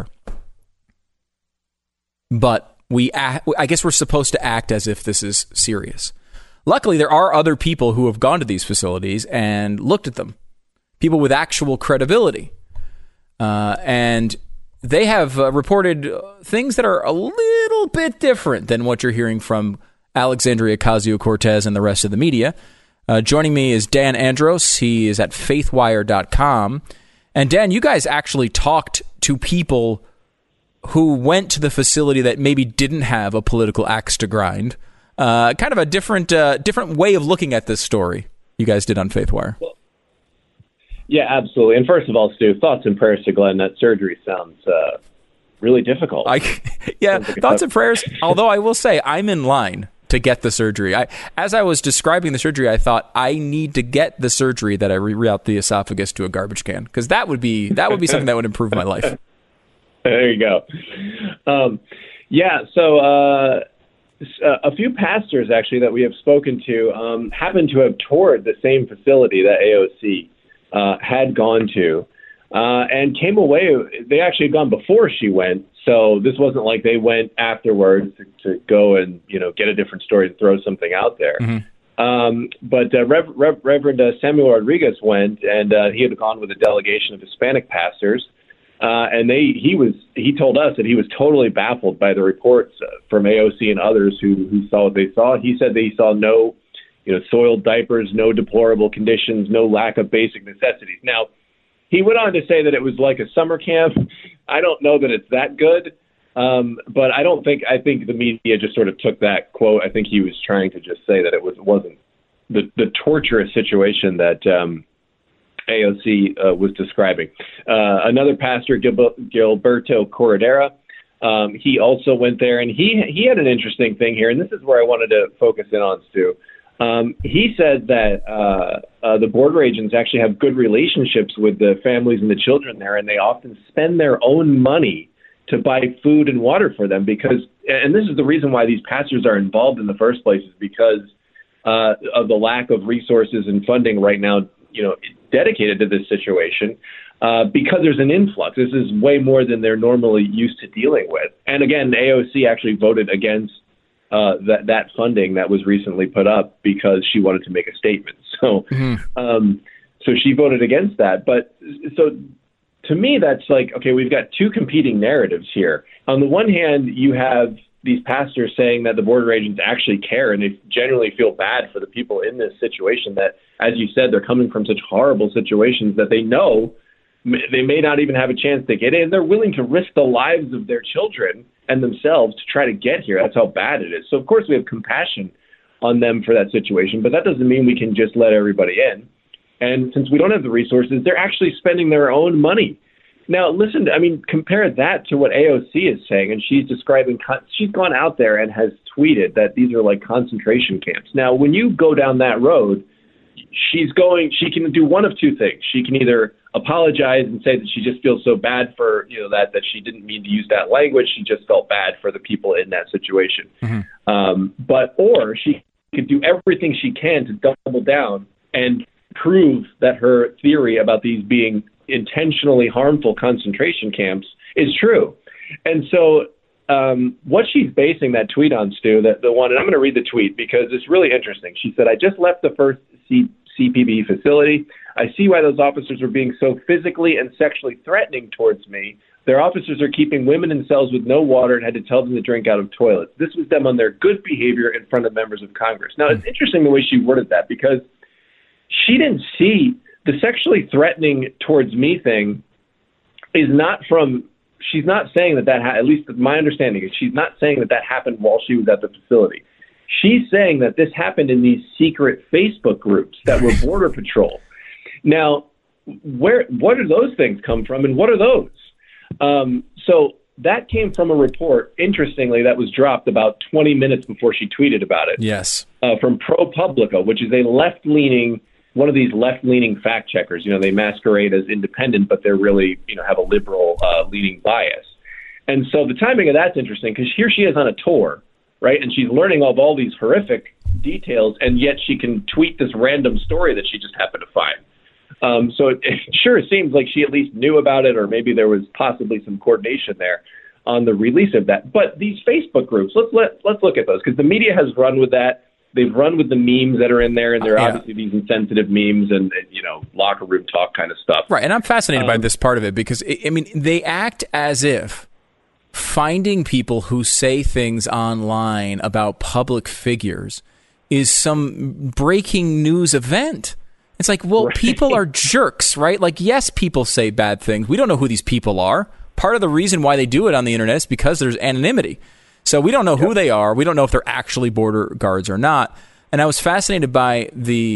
But I guess we're supposed to act as if this is serious. Luckily, there are other people who have gone to these facilities and looked at them. People with actual credibility. And they have reported things that are a little bit different than what you're hearing from Alexandria Ocasio-Cortez and the rest of the media. Joining me is Dan Andros. He is at faithwire.com. And Dan, you guys actually talked to people who went to the facility that maybe didn't have a political axe to grind. Kind of a different way of looking at this story you guys did on FaithWire. Well, yeah, absolutely. And first of all, Stu, thoughts and prayers to Glenn. That surgery sounds really difficult. Thoughts and prayers. Although I will say I'm in line to get the surgery. As I was describing the surgery, I thought I need to get the surgery that I reroute the esophagus to a garbage can, because that would be something that would improve my life. There you go. So a few pastors, actually, that we have spoken to happen to have toured the same facility that AOC had gone to and came away. They actually had gone before she went, so this wasn't like they went afterwards to go and get a different story and throw something out there. Mm-hmm. But Reverend Samuel Rodriguez went, and he had gone with a delegation of Hispanic pastors. And he told us that he was totally baffled by the reports from AOC and others who saw what they saw. He said that he saw no, soiled diapers, no deplorable conditions, no lack of basic necessities. Now, he went on to say that it was like a summer camp. I don't know that it's that good, but I think the media just sort of took that quote. I think he was trying to just say that it wasn't the torturous situation that AOC was describing. Another pastor, Gilberto Corredera, he also went there, and he had an interesting thing here, and this is where I wanted to focus in on, Stu. He said that the border agents actually have good relationships with the families and the children there, and they often spend their own money to buy food and water for them and this is the reason why these pastors are involved in the first place, is because of the lack of resources and funding right now, dedicated to this situation, because there's an influx. This is way more than they're normally used to dealing with. And again, AOC actually voted against that funding that was recently put up because she wanted to make a statement. So, so she voted against that. But so to me, that's like, okay, we've got two competing narratives here. On the one hand, you have these pastors saying that the border agents actually care and they genuinely feel bad for the people in this situation, that, as you said, they're coming from such horrible situations that they know they may not even have a chance to get in. They're willing to risk the lives of their children and themselves to try to get here. That's how bad it is. So, of course, we have compassion on them for that situation, but that doesn't mean we can just let everybody in. And since we don't have the resources, they're actually spending their own money. Now, listen, compare that to what AOC is saying, and she's describing, she's gone out there and has tweeted that these are like concentration camps. Now, when you go down that road, she can do one of two things. She can either apologize and say that she just feels so bad for, that she didn't mean to use that language. She just felt bad for the people in that situation. Mm-hmm. Or she could do everything she can to double down and prove that her theory about these being intentionally harmful concentration camps is true. And so what she's basing that tweet on, Stu, the one, and I'm going to read the tweet because it's really interesting. She said, "I just left the first CPB facility. I see why those officers were being so physically and sexually threatening towards me. Their officers are keeping women in cells with no water and had to tell them to drink out of toilets. This was them on their good behavior in front of members of Congress." Now, it's interesting the way she worded that because she didn't see the sexually threatening towards me thing is not from, she's not saying that at least my understanding is she's not saying that happened while she was at the facility. She's saying that this happened in these secret Facebook groups that were Border Patrol. Now, what do those things come from, and what are those? So that came from a report, interestingly, that was dropped about 20 minutes before she tweeted about it. Yes. From ProPublica, which is one of these left-leaning fact checkers. They masquerade as independent, but they're really, have a liberal leaning bias. And so the timing of that's interesting because here she is on a tour, right? And she's learning of all these horrific details, and yet she can tweet this random story that she just happened to find. So it sure seems like she at least knew about it, or maybe there was possibly some coordination there on the release of that. But these Facebook groups, let's look at those because the media has run with that. They've run with the memes that are in there, and they're obviously these insensitive memes and locker room talk kind of stuff. Right, and I'm fascinated by this part of it because, they act as if finding people who say things online about public figures is some breaking news event. It's like, well, people are jerks, right? Like, yes, people say bad things. We don't know who these people are. Part of the reason why they do it on the internet is because there's anonymity. So we don't know who they are. We don't know if they're actually border guards or not. And I was fascinated by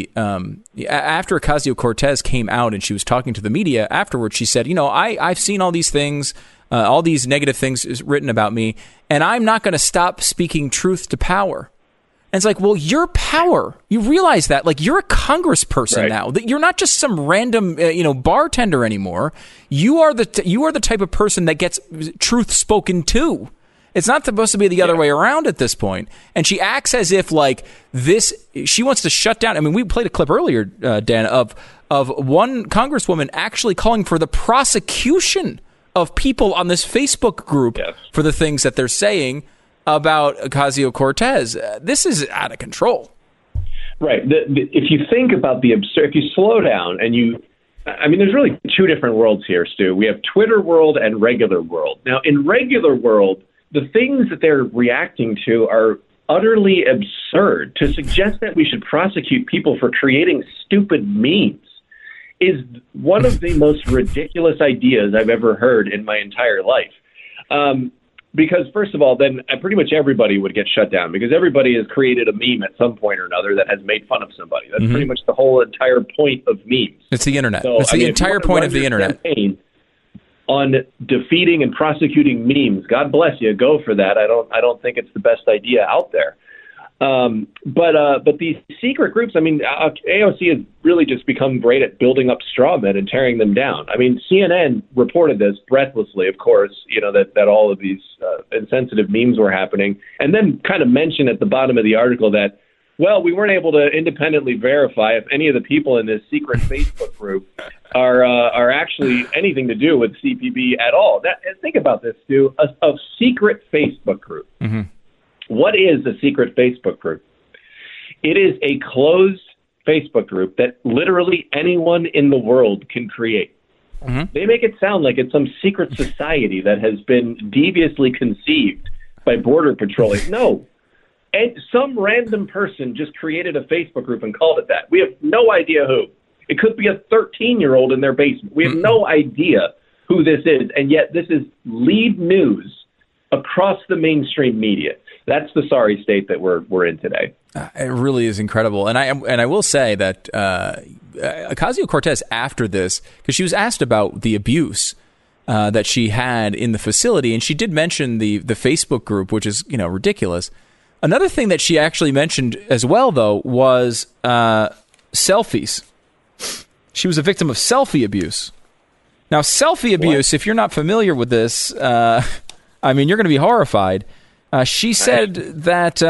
after Ocasio-Cortez came out and she was talking to the media afterwards, she said, I've seen all these things, all these negative things written about me, and I'm not going to stop speaking truth to power. And it's like, well, you're power. You realize that. Like, you're a congressperson now. You're not just some random, bartender anymore. You are the type of person that gets truth spoken to. It's not supposed to be the other way around at this point. And she acts as if she wants to shut down. I mean, we played a clip earlier, Dan, of one congresswoman actually calling for the prosecution of people on this Facebook group for the things that they're saying about Ocasio-Cortez. This is out of control. Right. If you think about if you slow down and there's really two different worlds here, Stu. We have Twitter world and regular world. Now, in regular world, the things that they're reacting to are utterly absurd. To suggest that we should prosecute people for creating stupid memes is one of the most ridiculous ideas I've ever heard in my entire life. Because, first of all, then pretty much everybody would get shut down because everybody has created a meme at some point or another that has made fun of somebody. That's pretty much the whole entire point of memes. It's the internet. So, it's the entire point of the internet. On defeating and prosecuting memes, God bless you. Go for that. I don't think it's the best idea out there. But these secret groups, AOC has really just become great at building up straw men and tearing them down. I mean, CNN reported this breathlessly, of course, that all of these insensitive memes were happening, and then kind of mentioned at the bottom of the article that, well, we weren't able to independently verify if any of the people in this secret Facebook group are actually anything to do with CPB at all. Think about this, Stu, a secret Facebook group. Mm-hmm. What is a secret Facebook group? It is a closed Facebook group that literally anyone in the world can create. Mm-hmm. They make it sound like it's some secret society that has been deviously conceived by Border Patrol. No. And some random person just created a Facebook group and called it that. We have no idea who. It could be a 13-year-old in their basement. We have no idea who this is, and yet this is lead news across the mainstream media. That's the sorry state that we're in today. It really is incredible, and I will say that Ocasio-Cortez after this, because she was asked about the abuse that she had in the facility, and she did mention the Facebook group, which is ridiculous. Another thing that she actually mentioned as well, though, was selfies. She was a victim of selfie abuse. Now, selfie abuse, if you're not familiar with this, you're going to be horrified. She said that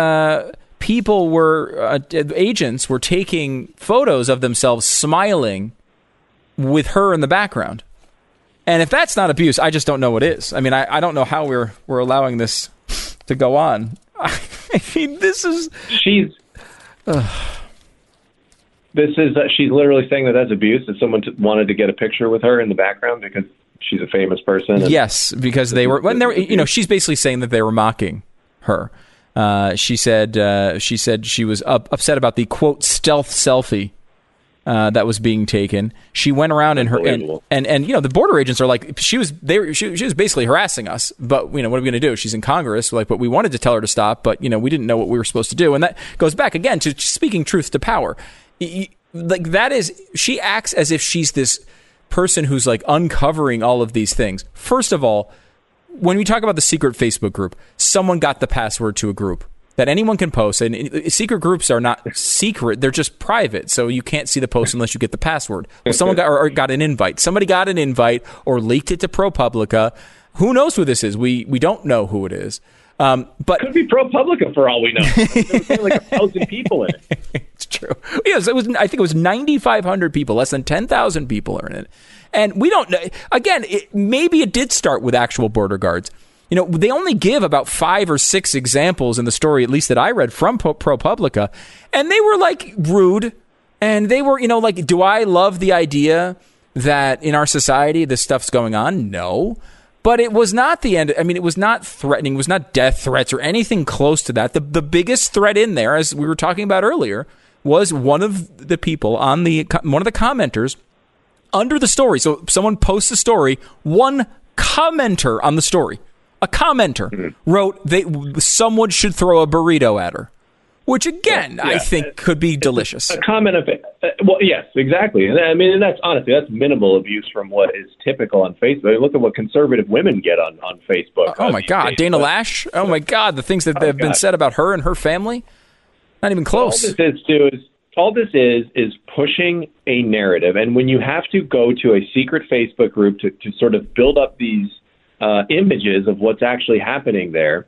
agents were taking photos of themselves smiling with her in the background. And if that's not abuse, I just don't know what is. I mean, I don't know how we're allowing this to go on. I mean, this is... She's literally saying that that's abuse. If someone wanted to get a picture with her in the background because she's a famous person. Yes, because they were... she's basically saying that they were mocking her. She said she was upset about the, quote, stealth selfie that was being taken. She went around and the border agents are like, she was basically harassing us, but what are we going to do? She's in Congress, but we wanted to tell her to stop, but we didn't know what we were supposed to do. And that goes back again to speaking truth to power. She acts as if she's this person who's like uncovering all of these things. First of all, when we talk about the secret Facebook group, someone got the password to a group that anyone can post, and secret groups are not secret; they're just private, so you can't see the post unless you get the password. Well, someone got an invite. Somebody got an invite or leaked it to ProPublica. Who knows who this is? We don't know who it is. But it could be ProPublica for all we know. There was like 1,000 people in it. It's true. Yes, I think it was 9,500 people. Less than 10,000 people are in it. And we don't know. Again, maybe it did start with actual border guards. They only give about 5 or 6 examples in the story, at least that I read from ProPublica. And they were like rude. And they were, do I love the idea that in our society this stuff's going on? No. But it was not the end. I mean, it was not threatening. It was not death threats or anything close to that. The biggest threat in there, as we were talking about earlier, was one of the people one of the commenters under the story. So someone posts a story. One commenter on the story, a commenter wrote someone should throw a burrito at her. Which, again, I think could be delicious. A comment of it. Well, yes, exactly. I mean, and that's minimal abuse from what is typical on Facebook. Look at what conservative women get on Facebook. Oh, my God. Dana Lash? Oh, my God. The things that have been said about her and her family? Not even close. All this is pushing a narrative. And when you have to go to a secret Facebook group to sort of build up these images of what's actually happening there,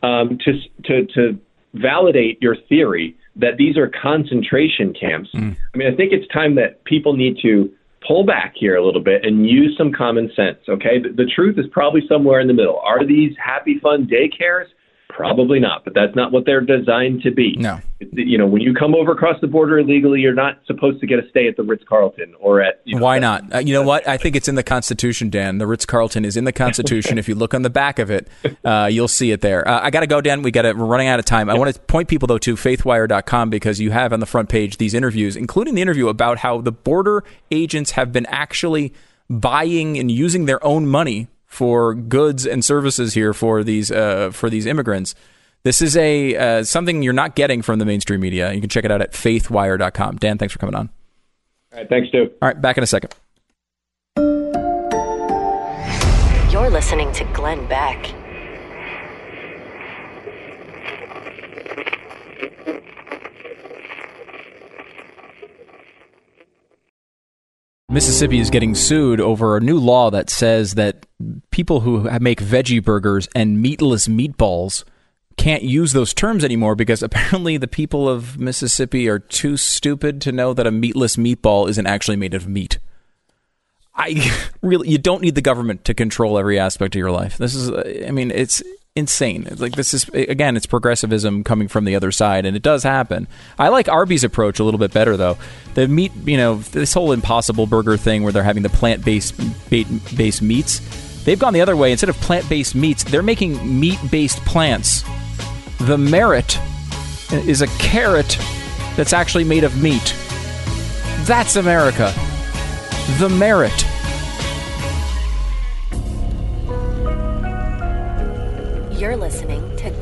to validate your theory that these are concentration camps. I mean, I think it's time that people need to pull back here a little bit and use some common sense, okay? The truth is probably somewhere in the middle. Are these happy, fun daycares? Probably not, but that's not what they're designed to be. No. When you come over across the border illegally, you're not supposed to get a stay at the Ritz-Carlton or at... Why not? You know what? I think it's in the Constitution, Dan. The Ritz-Carlton is in the Constitution. If you look on the back of it, you'll see it there. I got to go, Dan. We're running out of time. I want to point people, though, to faithwire.com because you have on the front page these interviews, including the interview about how the border agents have been actually buying and using their own money for goods and services here for these immigrants. This is something you're not getting from the mainstream media. You can check it out at faithwire.com. Dan, thanks for coming on. All right, thanks, Stu. All right, back in a second. You're listening to Glenn Beck. Mississippi is getting sued over a new law that says that people who make veggie burgers and meatless meatballs can't use those terms anymore because apparently the people of Mississippi are too stupid to know that a meatless meatball isn't actually made of meat. You don't need the government to control every aspect of your life. It's insane. It's progressivism coming from the other side, and it does happen. I like Arby's approach a little bit better, though. The meat, this whole Impossible Burger thing where they're having the plant-based meats, they've gone the other way. Instead of plant-based meats, they're making meat-based plants. The Merit is a carrot that's actually made of meat. That's America. The Merit. You're listening to